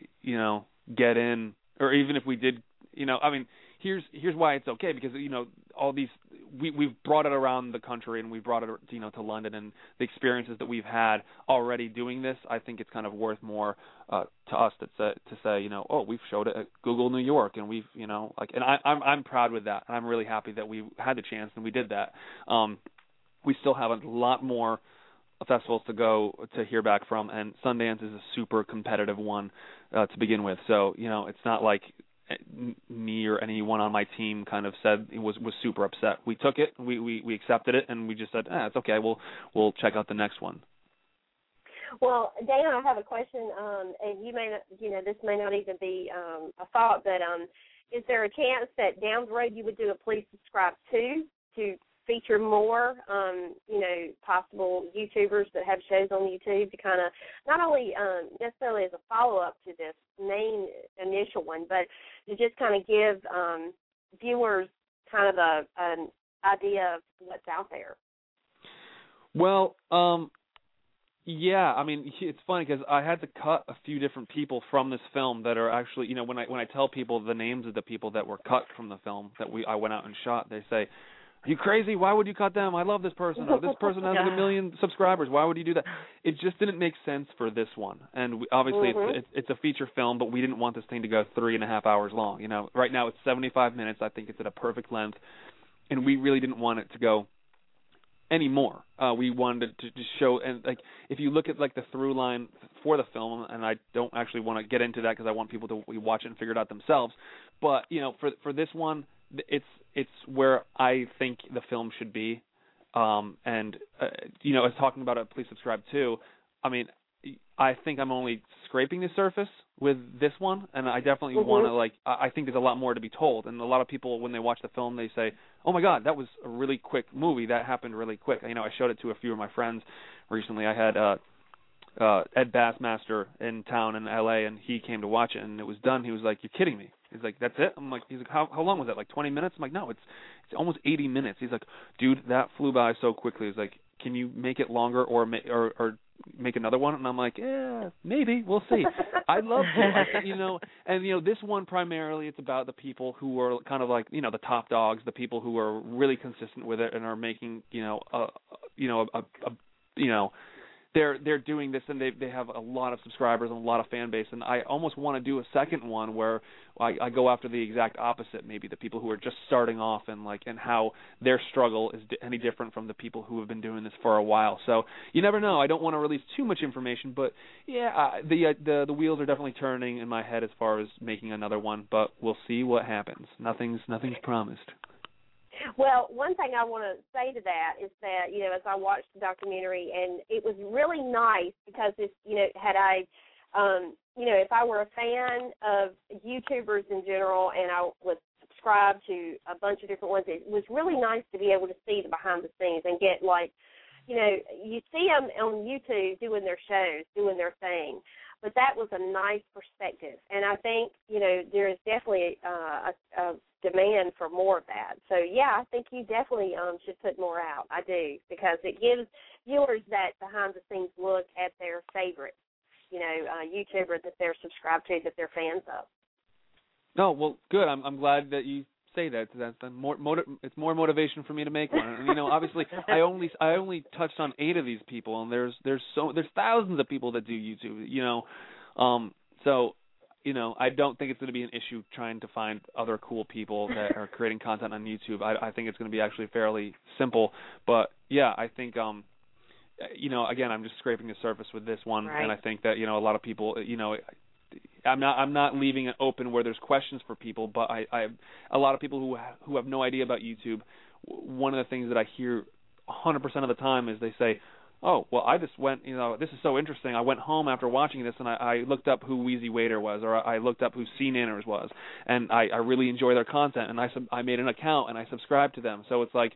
get in, or even if we did, I mean, here's why it's okay, because all these we've brought it around the country, and we brought it to London, and the experiences that we've had already doing this, I think it's kind of worth more to us to say we've showed it at Google New York, and we've and I'm proud with that, and I'm really happy that we had the chance and we did that. We still have a lot more festivals to go to hear back from, and Sundance is a super competitive one to begin with. So it's not like me or anyone on my team kind of said it was super upset. We took it, we accepted it, and we just said, it's okay. We'll check out the next one. Well, Dana, I have a question, and you may not, this may not even be a thought, but is there a chance that down the road you would do a Please Subscribe to feature more, possible YouTubers that have shows on YouTube to kind of not only necessarily as a follow-up to this main initial one, but to just kind of give viewers kind of an idea of what's out there? Well, yeah, I mean, it's funny because I had to cut a few different people from this film that are actually, when I tell people the names of the people that were cut from the film that I went out and shot, they say, "Are you crazy? Why would you cut them? I love this person. Or this person has like 1 million subscribers. Why would you do that?" It just didn't make sense for this one. And obviously it's a feature film, but we didn't want this thing to go 3.5 hours long. Right now it's 75 minutes. I think it's at a perfect length. And we really didn't want it to go any more. We wanted to just show, and like if you look at like the through line for the film, and I don't actually want to get into that because I want people to watch it and figure it out themselves. But for this one, it's where I think the film should be, and I was talking about it. Please Subscribe too. I mean, I think I'm only scraping the surface with this one, and I definitely want to, I think there's a lot more to be told. And a lot of people, when they watch the film, they say, oh my God, that was a really quick movie. That happened really quick. I showed it to a few of my friends recently. I had Ed Bassmaster in town in L.A., and he came to watch it, and it was done. He was like, you're kidding me. He's like, that's it? He's like, how long was that, like 20 minutes? I'm like, no, it's almost 80 minutes. He's like, dude, that flew by so quickly. He's like, can you make it longer or make another one? And I'm like, yeah, maybe. We'll see. I'd love to. And this one primarily, it's about the people who are kind of like, the top dogs, the people who are really consistent with it and are making, they're doing this, and they have a lot of subscribers and a lot of fan base. And I almost want to do a second one where I go after the exact opposite, maybe the people who are just starting off and how their struggle is any different from the people who have been doing this for a while. So you never know. I don't want to release too much information, but yeah, the wheels are definitely turning in my head as far as making another one. But we'll see what happens. Nothing's promised. Well, one thing I want to say to that is that, as I watched the documentary, and it was really nice because if I were a fan of YouTubers in general and I was subscribed to a bunch of different ones, it was really nice to be able to see the behind the scenes and get you see them on YouTube doing their shows, doing their thing. But that was a nice perspective. And I think, there is definitely a demand for more of that. So, yeah, I think you definitely should put more out. I do, because it gives viewers that behind-the-scenes look at their favorite, YouTuber that they're subscribed to, that they're fans of. Oh, well, good. I'm glad that you say that. That's it's more motivation for me to make one. And, obviously, I only touched on 8 of these people, and there's thousands of people that do YouTube. So. I don't think it's going to be an issue trying to find other cool people that are creating content on YouTube. I think it's going to be actually fairly simple. But, yeah, I think, again, I'm just scraping the surface with this one. Right. And I think that, a lot of people, I'm not leaving it open where there's questions for people, but I a lot of people who have no idea about YouTube, one of the things that I hear 100% of the time is they say, oh, well, I just went, this is so interesting. I went home after watching this, and I looked up who Wheezy Waiter was, or I looked up who C Nanners was, and I really enjoy their content, and I made an account, and I subscribed to them. So it's like,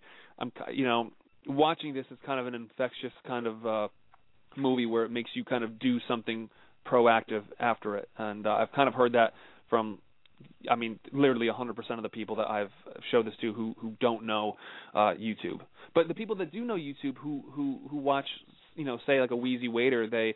watching this is kind of an infectious kind of movie where it makes you kind of do something proactive after it. And I've kind of heard that from, literally 100% of the people that I've showed this to who don't know YouTube. But the people that do know YouTube who watch, say like a Wheezy Waiter, they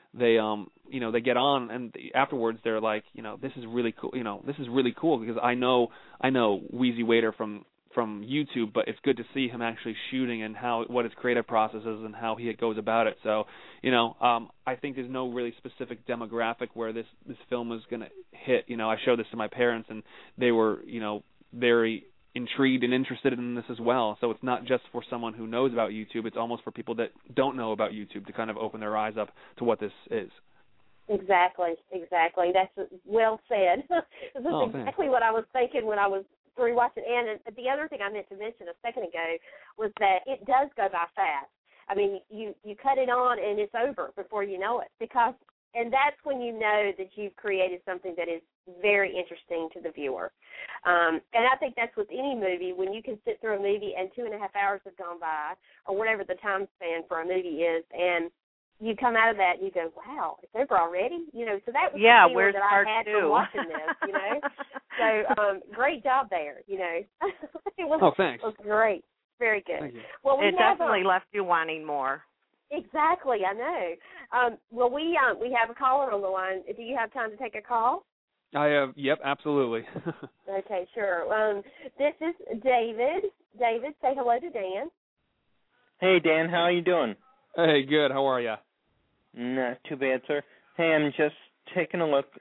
get on and afterwards they're like, this is really cool. This is really cool because I know Wheezy Waiter from YouTube, but it's good to see him actually shooting and what his creative process is and how he goes about it. So, I think there's no really specific demographic where this film is going to hit. I showed this to my parents and they were, very intrigued and interested in this as well. So it's not just for someone who knows about YouTube. It's almost for people that don't know about YouTube to kind of open their eyes up to what this is. Exactly. That's well said. This is exactly what I was thinking when I was rewatching. And the other thing I meant to mention a second ago was that it does go by fast. You cut it on and it's over before you know it, and that's when you know that you've created something that is very interesting to the viewer. And I think that's with any movie. When you can sit through a movie and 2.5 hours have gone by, or whatever the time span for a movie is, and you come out of that and you go, wow, it's over already? So that was the feeling that I had from watching this, So great job there, It was, thanks. It was great. Very good. Thank you. Well, it definitely left you wanting more. Exactly, I know. Well, we have a caller on the line. Do you have time to take a call? I have. Yep, absolutely. Okay, sure. This is David. David, say hello to Dan. Hey, Dan. How are you doing? Hey, good. How are you? Not too bad, sir. Hey, I'm just taking a look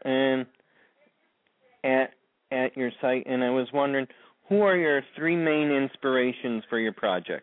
at your site, and I was wondering, who are your 3 main inspirations for your project?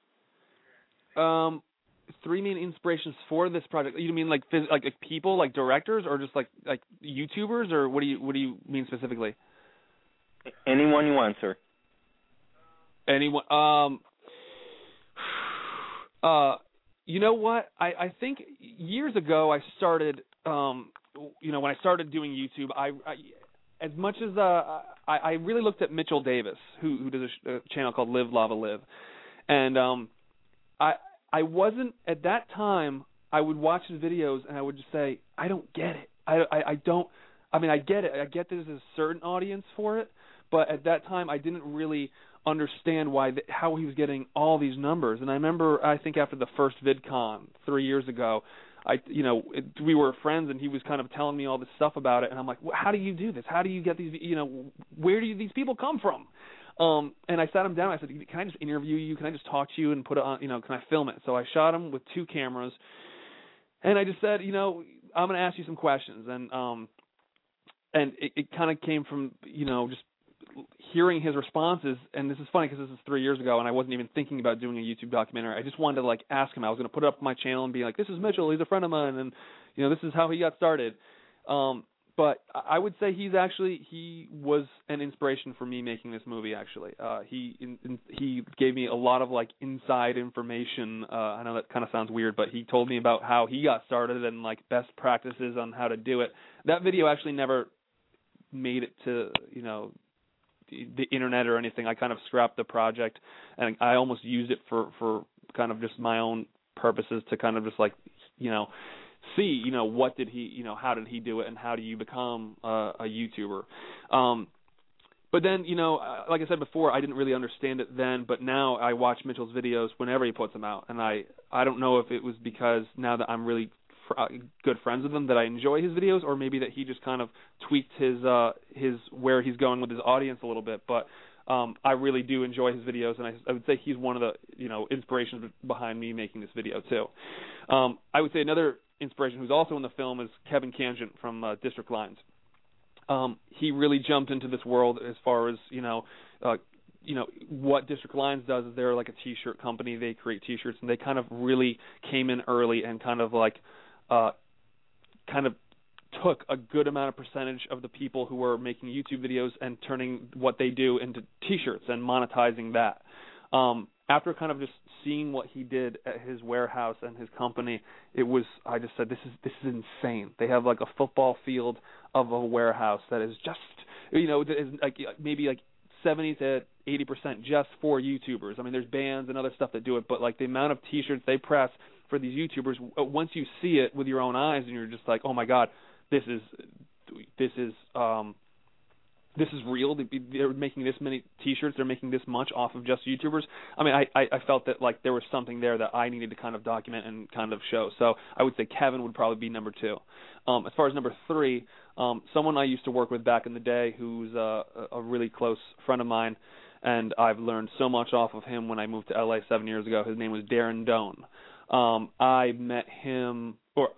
3 main inspirations for this project. You mean like people, like directors, or just like YouTubers, or what do you mean specifically? Anyone you want, sir. Anyone. You know what? I think years ago I started, when I started doing YouTube, I as much as I really looked at Mitchell Davis, who does a channel called Live Lava Live, and I wasn't at that time. I would watch his videos and I would just say, I don't get it. I don't. I mean, I get it. I get there's a certain audience for it, but at that time I didn't really understand how he was getting all these numbers. And I remember, I think after the first VidCon 3 years ago, we were friends, and he was kind of telling me all this stuff about it, and I'm like, how do you do this? How do you get these? Where do these people come from? And I sat him down. I said, can I just interview you? Can I just talk to you and put it on? Can I film it? So I shot him with 2 cameras, and I just said, I'm going to ask you some questions, and it kind of came from just hearing his responses. And this is funny because this is 3 years ago, and I wasn't even thinking about doing a YouTube documentary. I just wanted to ask him. I was going to put it up on my channel and be like, this is Mitchell. He's a friend of mine, and this is how he got started. But I would say he was an inspiration for me making this movie. Actually, he gave me a lot of inside information. I know that kind of sounds weird, but he told me about how he got started and best practices on how to do it. That video actually never made it to the internet or anything. I kind of scrapped the project, and I almost used it for kind of just my own purposes to kind of just see, what did he, how did he do it, and how do you become a YouTuber. But then, like I said before, I didn't really understand it then, but now I watch Mitchell's videos whenever he puts them out, and I don't know if it was because now that I'm really good friends with him that I enjoy his videos, or maybe that he just kind of tweaked his where he's going with his audience a little bit, but I really do enjoy his videos, and I would say he's one of the inspirations behind me making this video too. I would say another inspiration who's also in the film is Kevin Kangent from District Lines. He really jumped into this world as far as what District Lines does is they're like a T-shirt company. They create T-shirts, and they kind of really came in early and kind of took a good amount of percentage of the people who were making YouTube videos and turning what they do into T-shirts and monetizing that. After kind of just seeing what he did at his warehouse and his company, I just said, this is insane. They have a football field of a warehouse that is just, maybe 70 to 80% just for YouTubers. I mean, there's bands and other stuff that do it, but the amount of T-shirts they press for these YouTubers, once you see it with your own eyes, and you're just like, oh my God, this is real. They're making this many T-shirts. They're making this much off of just YouTubers. I mean, I felt that there was something there that I needed to kind of document and kind of show. So I would say Kevin would probably be number 2. As far as number 3, someone I used to work with back in the day who's a really close friend of mine, and I've learned so much off of him when I moved to LA 7 years ago. His name was Darren Doan. I met him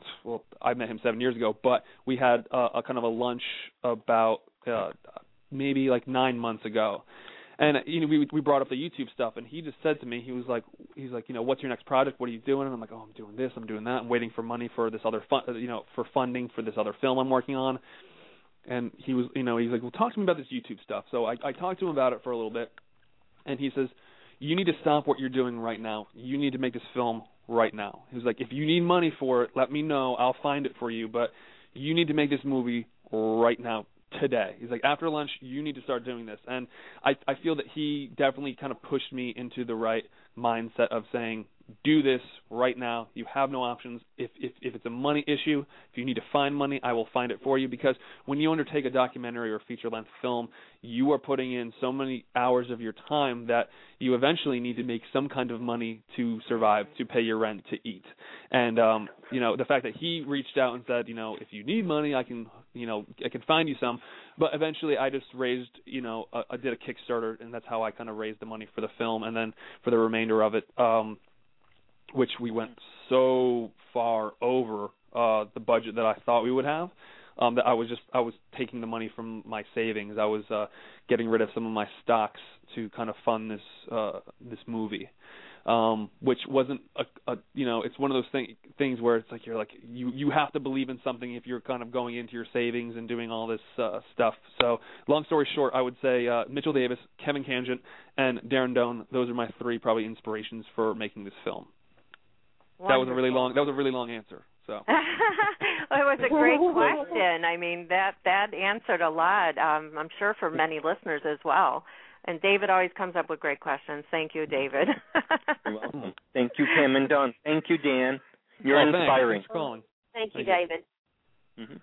7 years ago, but we had a kind of a lunch about maybe 9 months ago, and we brought up the YouTube stuff, and he just said to me, he's like, what's your next project? What are you doing? And I'm like, oh, I'm doing this, I'm doing that, I'm waiting for money for this other for funding for this other film I'm working on. And he was, he's like, well, talk to me about this YouTube stuff. So I talked to him about it for a little bit, and he says, you need to stop what you're doing right now. You need to make this film right now. He was like, if you need money for it, let me know. I'll find it for you. But you need to make this movie right now, today. He's like, after lunch, you need to start doing this. And I feel that he definitely kind of pushed me into the right mindset of saying, do this right now. You have no options. If it's a money issue, if you need to find money, I will find it for you. Because when you undertake a documentary or feature-length film, you are putting in so many hours of your time that you eventually need to make some kind of money to survive, to pay your rent, to eat. And the fact that he reached out and said, if you need money, I can find you some. But eventually, I just raised, I did a Kickstarter, and that's how I kind of raised the money for the film, and then for the remainder of it. Which we went so far over the budget that I thought we would have, that I was taking the money from my savings. I was getting rid of some of my stocks to kind of fund this movie, which wasn't it's one of those things where it's like you have to believe in something if you're kind of going into your savings and doing all this stuff. So long story short, I would say Mitchell Davis, Kevin Kangent, and Darren Doan. Those are my 3 probably inspirations for making this film. That was a really long answer. So well, it was a great question. I mean, that answered a lot. I'm sure for many listeners as well. And David always comes up with great questions. Thank you, David. You're welcome. Thank you, Pam and Dawn. Thank you, Dan. You're inspiring. Thanks for calling. Thank you, David. Mm-hmm.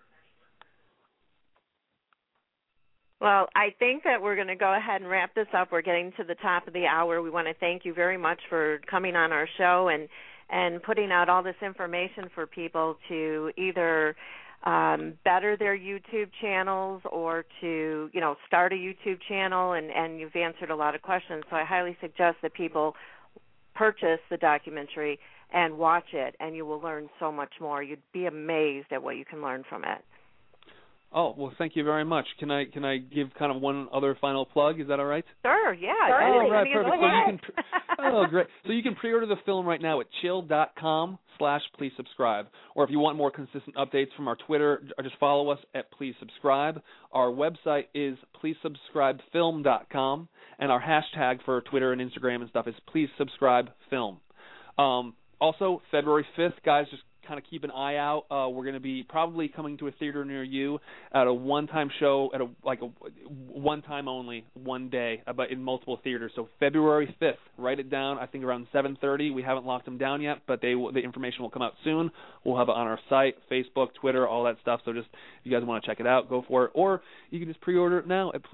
Well, I think that we're going to go ahead and wrap this up. We're getting to the top of the hour. We want to thank you very much for coming on our show and putting out all this information for people to either better their YouTube channels or to, start a YouTube channel, and you've answered a lot of questions. So I highly suggest that people purchase the documentary and watch it, and you will learn so much more. You'd be amazed at what you can learn from it. Oh, well, thank you very much. Can I give kind of one other final plug? Is that all right? Sure, yeah. All right, perfect. So great. So you can pre-order the film right now at chill.com/please subscribe. Or if you want more consistent updates from our Twitter, just follow us at please subscribe. Our website is pleasesubscribefilm.com, and our hashtag for Twitter and Instagram and stuff is please subscribe film. Also, February 5th, guys, just kind of keep an eye out. We're going to be probably coming to a theater near you at a one-time show, at a one-time only, one day, but in multiple theaters. So February 5th, write it down. I think around 7:30. We haven't locked them down yet, but the information will come out soon. We'll have it on our site, Facebook, Twitter, all that stuff. So just if you guys want to check it out, go for it. Or you can just pre-order it now at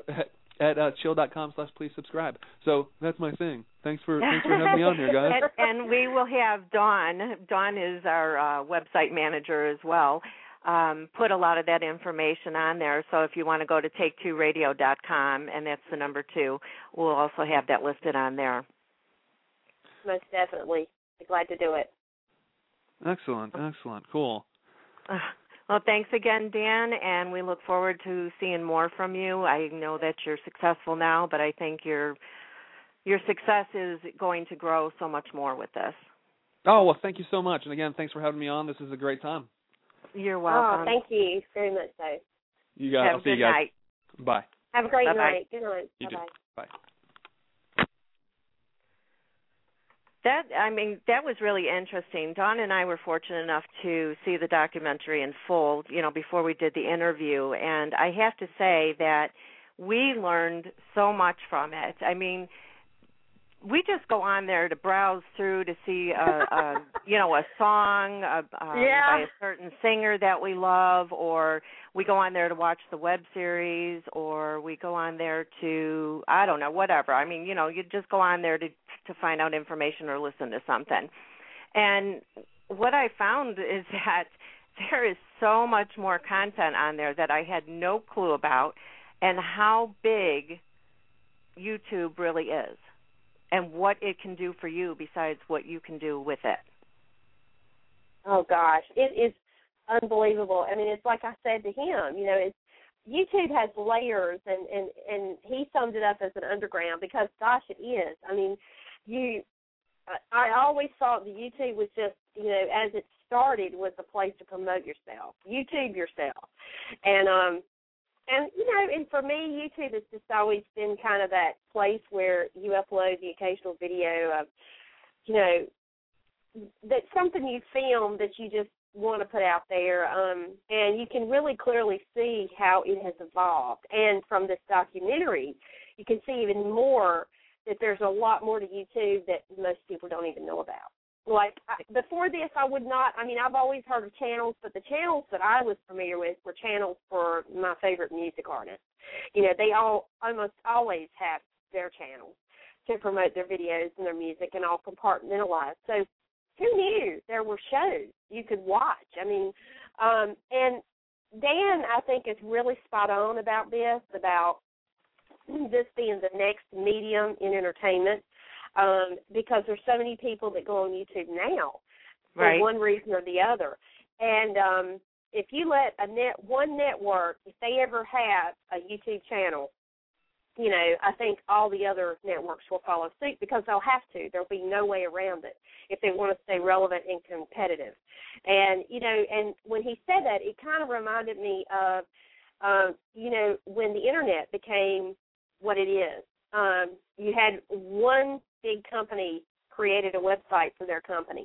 chill.com/please subscribe. So that's my thing. Thanks for having me on here, guys. And we will have Dawn. Dawn is our website manager as well. Put a lot of that information on there. So if you want to go to take2radio.com, and that's the number 2, we'll also have that listed on there. Most definitely. Be glad to do it. Excellent. Cool. Well, thanks again, Dan, and we look forward to seeing more from you. I know that you're successful now, but I think your success is going to grow so much more with this. Oh, well, thank you so much. And again, thanks for having me on. This is a great time. You're welcome. Oh, thank you very much, so. You got it. I'll see you guys. Night. Bye. Have a great Bye-bye. night. Good night. You Bye-bye. too. Bye. That was really interesting. Dawn and I were fortunate enough to see the documentary in full, before we did the interview, and I have to say that we learned so much from it. I mean, we just go on there to browse through to see a song by a certain singer that we love, or we go on there to watch the web series, or we go on there to, I don't know, whatever. I mean, you just go on there to find out information or listen to something. And what I found is that there is so much more content on there that I had no clue about, and how big YouTube really is, and what it can do for you besides what you can do with it. Oh, gosh. It is unbelievable. I mean, it's like I said to him, YouTube has layers, and he summed it up as an underground because, gosh, it is. I mean, I always thought that YouTube was just, as it started, was a place to promote yourself, YouTube yourself. And for me, YouTube has just always been kind of that place where you upload the occasional video of, that's something you film that you just want to put out there, and you can really clearly see how it has evolved. And from this documentary, you can see even more that there's a lot more to YouTube that most people don't even know about. Like, before this, I would not, I've always heard of channels, but the channels that I was familiar with were channels for my favorite music artists. They almost always have their channels to promote their videos and their music, and all compartmentalized. So who knew there were shows you could watch? And Dan, I think, is really spot on about this being the next medium in entertainment, because there's so many people that go on YouTube now for one reason or the other. And if you let one network, if they ever have a YouTube channel, I think all the other networks will follow suit because they'll have to. There'll be no way around it if they want to stay relevant and competitive. And, and when he said that, it kind of reminded me of, when the Internet became what it is. You had one big company created a website for their company,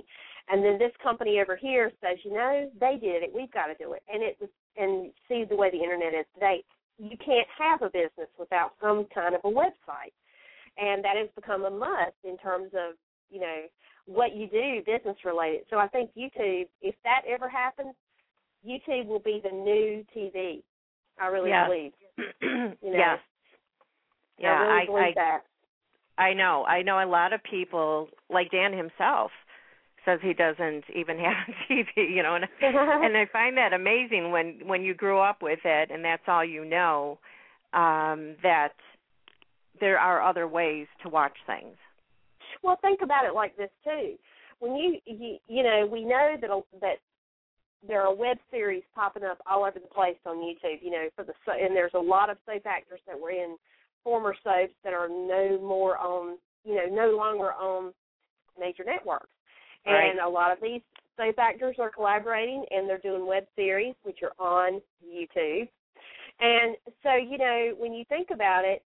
And then this company over here says, they did it. We've got to do it. And see the way the Internet is today, you can't have a business without some kind of a website. And that has become a must in terms of, what you do business-related. So I think YouTube, if that ever happens, YouTube will be the new TV. I really believe. Yes. Yeah, I really believe that. I know a lot of people, like Dan himself, says he doesn't even have TV, and I find that amazing when you grew up with it and that's all you know, that there are other ways to watch things. Well, think about it like this too. When we know that there are web series popping up all over the place on YouTube, and there's a lot of soap actors that were in former soaps that are no longer on major networks. Right. And a lot of these soap actors are collaborating, and they're doing web series, which are on YouTube. And so, when you think about it,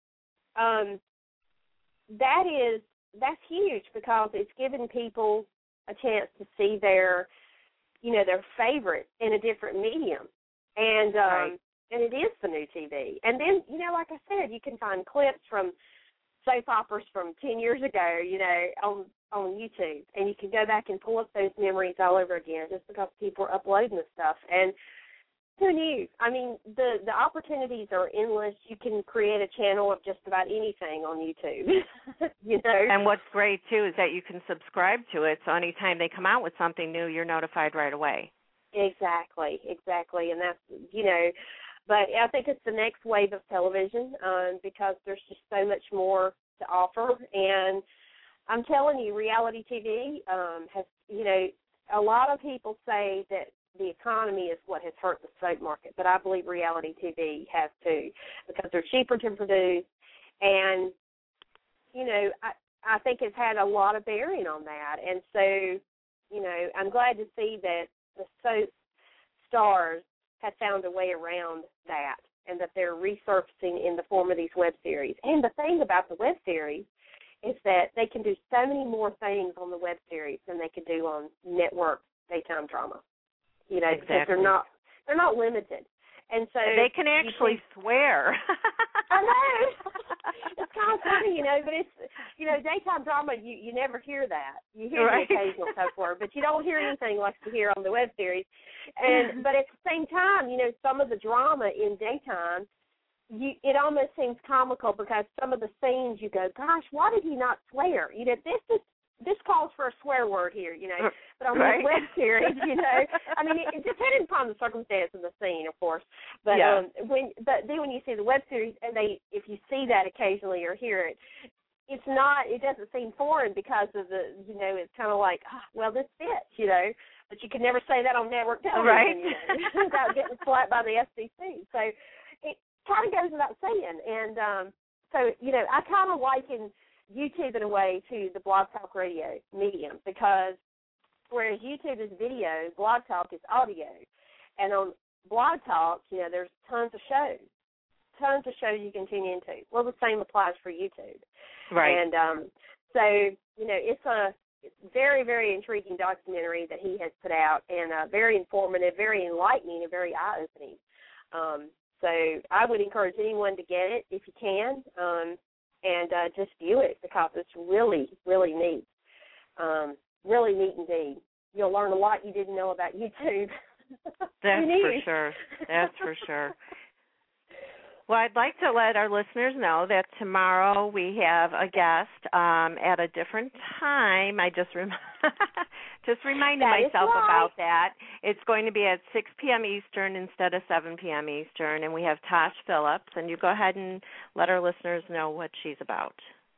that's huge because it's giving people a chance to see their favorite in a different medium. And and it is the new TV. And then, like I said, you can find clips from soap operas from 10 years ago, on YouTube. And you can go back and pull up those memories all over again just because people are uploading the stuff. And who knew? I mean, the opportunities are endless. You can create a channel of just about anything on YouTube, And what's great, too, is that you can subscribe to it, so anytime they come out with something new, you're notified right away. Exactly. And that's, but I think it's the next wave of television because there's just so much more to offer. And I'm telling you, reality TV has, a lot of people say that the economy is what has hurt the soap market, but I believe reality TV has too because they're cheaper to produce. And, I think it's had a lot of bearing on that. And so, I'm glad to see that the soap stars have found a way around that and that they're resurfacing in the form of these web series. And the thing about the web series is that they can do so many more things on the web series than they could do on network daytime drama. Exactly. Because they're not limited. And so they can actually swear. I know. It's kind of funny, but it's, daytime drama, you never hear that. You hear the occasional cuss word, but you don't hear anything like you hear on the web series. But at the same time, some of the drama in daytime, it almost seems comical because some of the scenes you go, gosh, why did he not swear? This calls for a swear word here, but on the web series, I mean, it depending upon the circumstance of the scene, of course. But then when you see the web series, and if you see that occasionally or hear it, it doesn't seem foreign because of the, it's kind of like, well, this fits, but you can never say that on network television, without getting slapped by the FCC. So it kind of goes without saying, and so I kind of liken YouTube in a way to the Blog Talk Radio medium because whereas YouTube is video, Blog Talk is audio. And on Blog Talk, there's tons of shows you can tune into. Well, the same applies for YouTube. Right. And so, it's a very, very intriguing documentary that he has put out and very informative, very enlightening, and very eye-opening. So I would encourage anyone to get it if you can. And just view it because it's really, really neat. Really neat indeed. You'll learn a lot you didn't know about YouTube. That's for sure. That's for sure. Well, I'd like to let our listeners know that tomorrow we have a guest at a different time. I just reminded myself about that. It's going to be at 6 p.m. Eastern instead of 7 p.m. Eastern, and we have Tosh Phillips. And you go ahead and let our listeners know what she's about.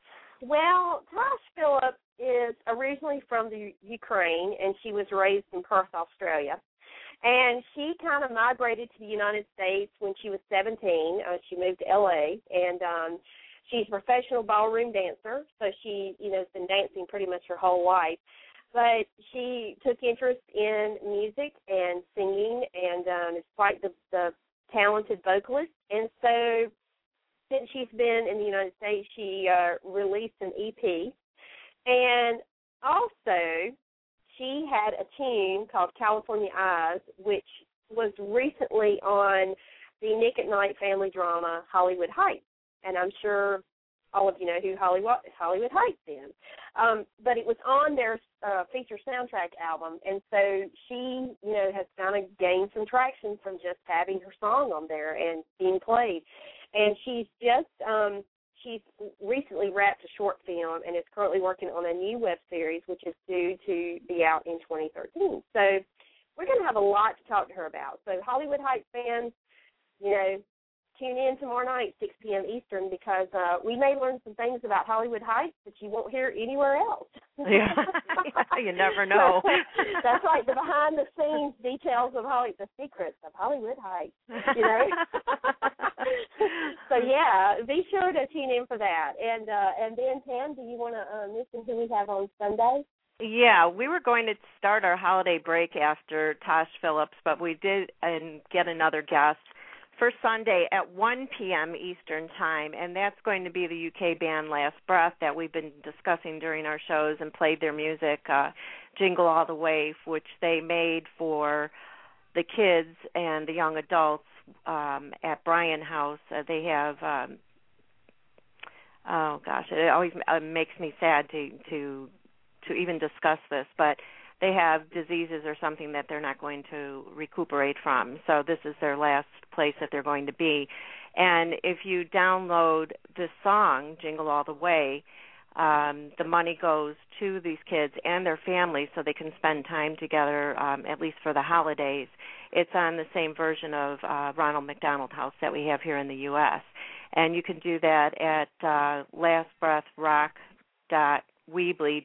Well, Tosh Phillips is originally from the Ukraine, and she was raised in Perth, Australia. And she kind of migrated to the United States when she was 17. She moved to L.A., and she's a professional ballroom dancer, so she, has been dancing pretty much her whole life. But she took interest in music and singing and is quite the talented vocalist. And so since she's been in the United States, she released an EP. And also she had a tune called California Eyes, which was recently on the Nick at Night family drama Hollywood Heights. And I'm sure all of you know who Hollywood Heights is. But it was on their feature soundtrack album, and so she, has kind of gained some traction from just having her song on there and being played. And she's recently wrapped a short film and is currently working on a new web series, which is due to be out in 2013. So we're going to have a lot to talk to her about. So Hollywood Heights fans, tune in tomorrow night, 6 p.m. Eastern, because we may learn some things about Hollywood Heights that you won't hear anywhere else. Yeah, you never know. That's like the behind-the-scenes details of the secrets of Hollywood Heights, So, yeah, be sure to tune in for that. And then, Tam, do you want to listen who we have on Sunday? Yeah, we were going to start our holiday break after Tosh Phillips, but we did get another guest for Sunday at 1 p.m. Eastern Time, and that's going to be the UK band Last Breath that we've been discussing during our shows and played their music, Jingle All the Way, which they made for the kids and the young adults at Bryan House. They have, it always makes me sad to even discuss this, but they have diseases or something that they're not going to recuperate from. So this is their last place that they're going to be. And if you download this song, Jingle All the Way, the money goes to these kids and their families so they can spend time together, at least for the holidays. It's on the same version of Ronald McDonald House that we have here in the U.S. And you can do that at lastbreathrock.weebly,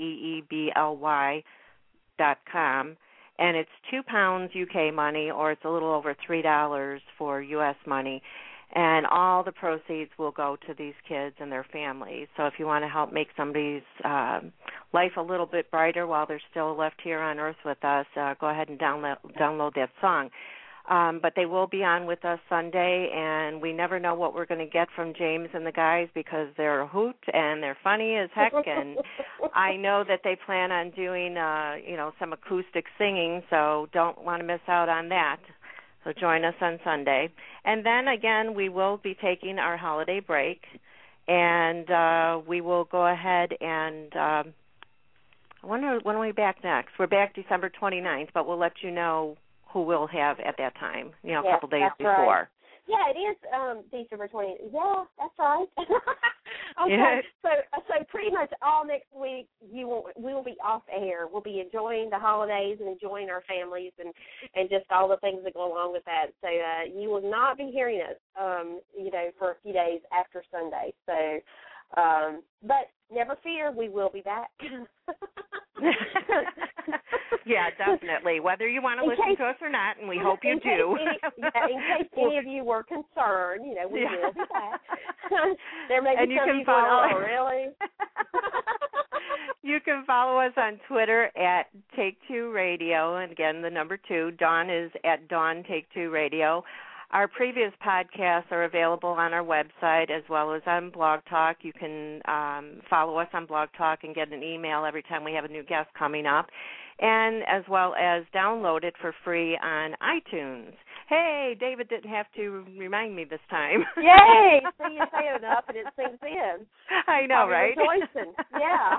WEEBLY.com, and it's £2 UK money, or it's a little over $3 for U.S. money, and all the proceeds will go to these kids and their families. So if you want to help make somebody's life a little bit brighter while they're still left here on Earth with us, go ahead and download that song. But they will be on with us Sunday, and we never know what we're going to get from James and the guys because they're a hoot and they're funny as heck. And I know that they plan on doing, some acoustic singing, so don't want to miss out on that. So join us on Sunday. And then, again, we will be taking our holiday break, and we will go ahead and I wonder when are we back next. We're back December 29th, but we'll let you know who we'll have at that time, a couple days before. Right. Yeah, it is December 20th. Yeah, that's right. Okay, yeah. So pretty much all next week we will be off air. We'll be enjoying the holidays and enjoying our families and just all the things that go along with that. So you will not be hearing us, for a few days after Sunday. So, but never fear, we will be back. Yeah, definitely. Whether you want to listen to us or not, and we hope you do. In case any of you were concerned, we will be back. There may be some people going, oh, really? You can follow us on Twitter at Take-Two Radio, and again, the number 2. Dawn is at Dawn Take-Two Radio. Our previous podcasts are available on our website as well as on Blog Talk. You can follow us on Blog Talk and get an email every time we have a new guest coming up, and as well as download it for free on iTunes. Hey, David didn't have to remind me this time. Yay! See, you say it enough and it sinks in. I know, right? Rejoicing. Yeah.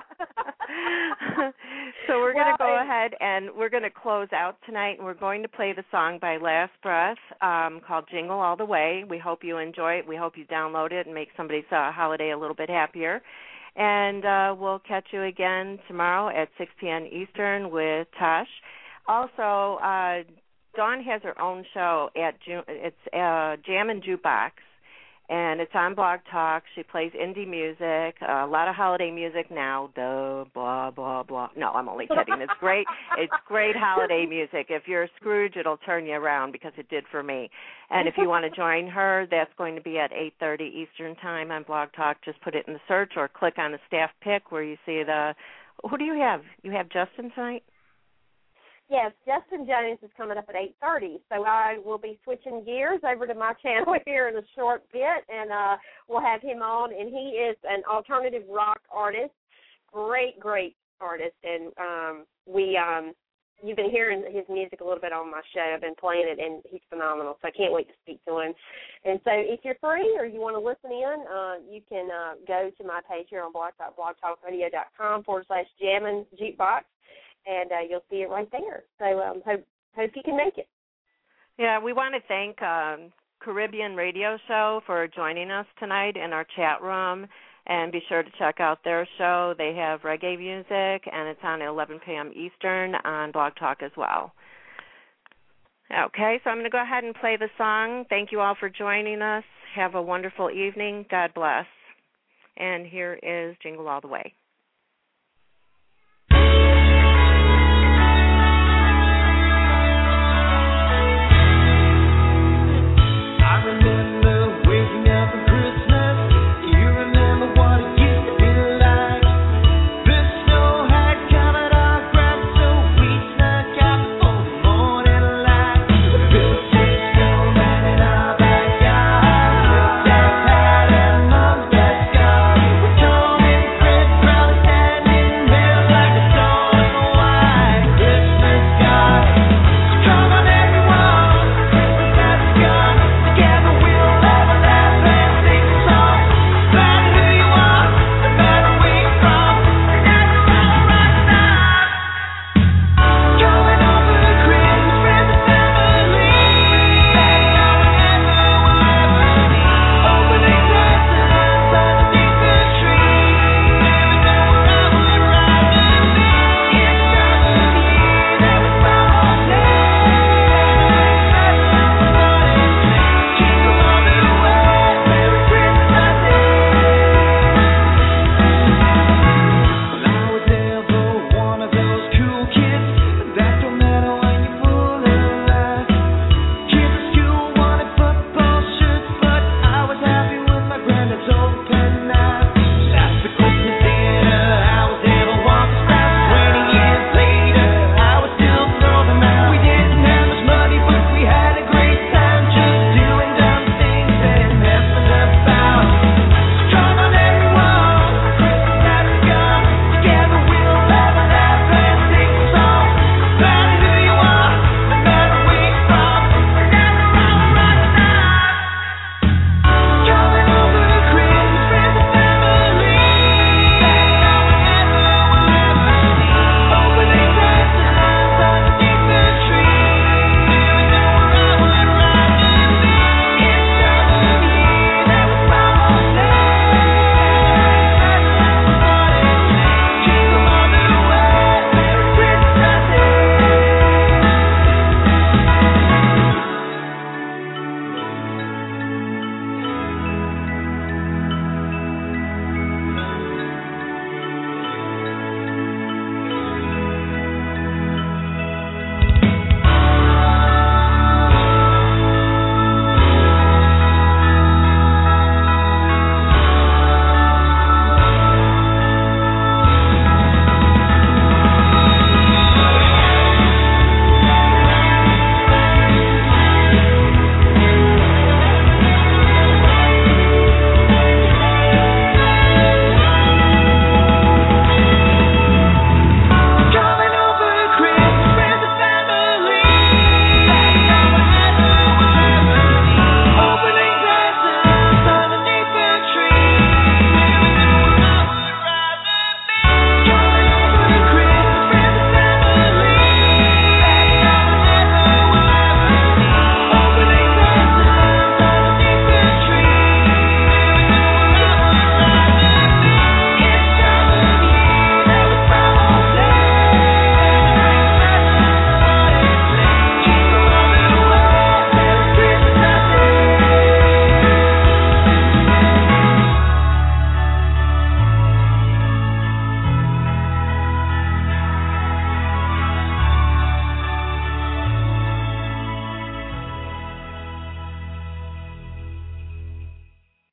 So we're going to go ahead and we're going to close out tonight, and we're going to play the song by Last Breath called Jingle All the Way. We hope you enjoy it. We hope you download it and make somebody's holiday a little bit happier. And we'll catch you again tomorrow at 6 p.m. Eastern with Tosh. Also, Dawn has her own show it's Jam and Jukebox, and it's on Blog Talk. She plays indie music, a lot of holiday music now, blah, blah, blah. No, I'm only kidding. It's great. It's great holiday music. If you're a Scrooge, it'll turn you around because it did for me. And if you want to join her, that's going to be at 8:30 Eastern Time on Blog Talk. Just put it in the search or click on the staff pick where you see who do you have? You have Justin tonight? Yes, Justin Jones is coming up at 8:30, so I will be switching gears over to my channel here in a short bit, and we'll have him on, and he is an alternative rock artist, great artist, and you've been hearing his music a little bit on my show. I've been playing it, and he's phenomenal, so I can't wait to speak to him. And so if you're free or you want to listen in, you can go to my page here on blog.blogtalkradio.com/Jammin' Jukebox, and you'll see it right there. So hope you can make it. Yeah, we want to thank Caribbean Radio Show for joining us tonight in our chat room. And be sure to check out their show. They have reggae music, and it's on at 11 p.m. Eastern on Blog Talk as well. Okay, so I'm going to go ahead and play the song. Thank you all for joining us. Have a wonderful evening. God bless. And here is Jingle All the Way.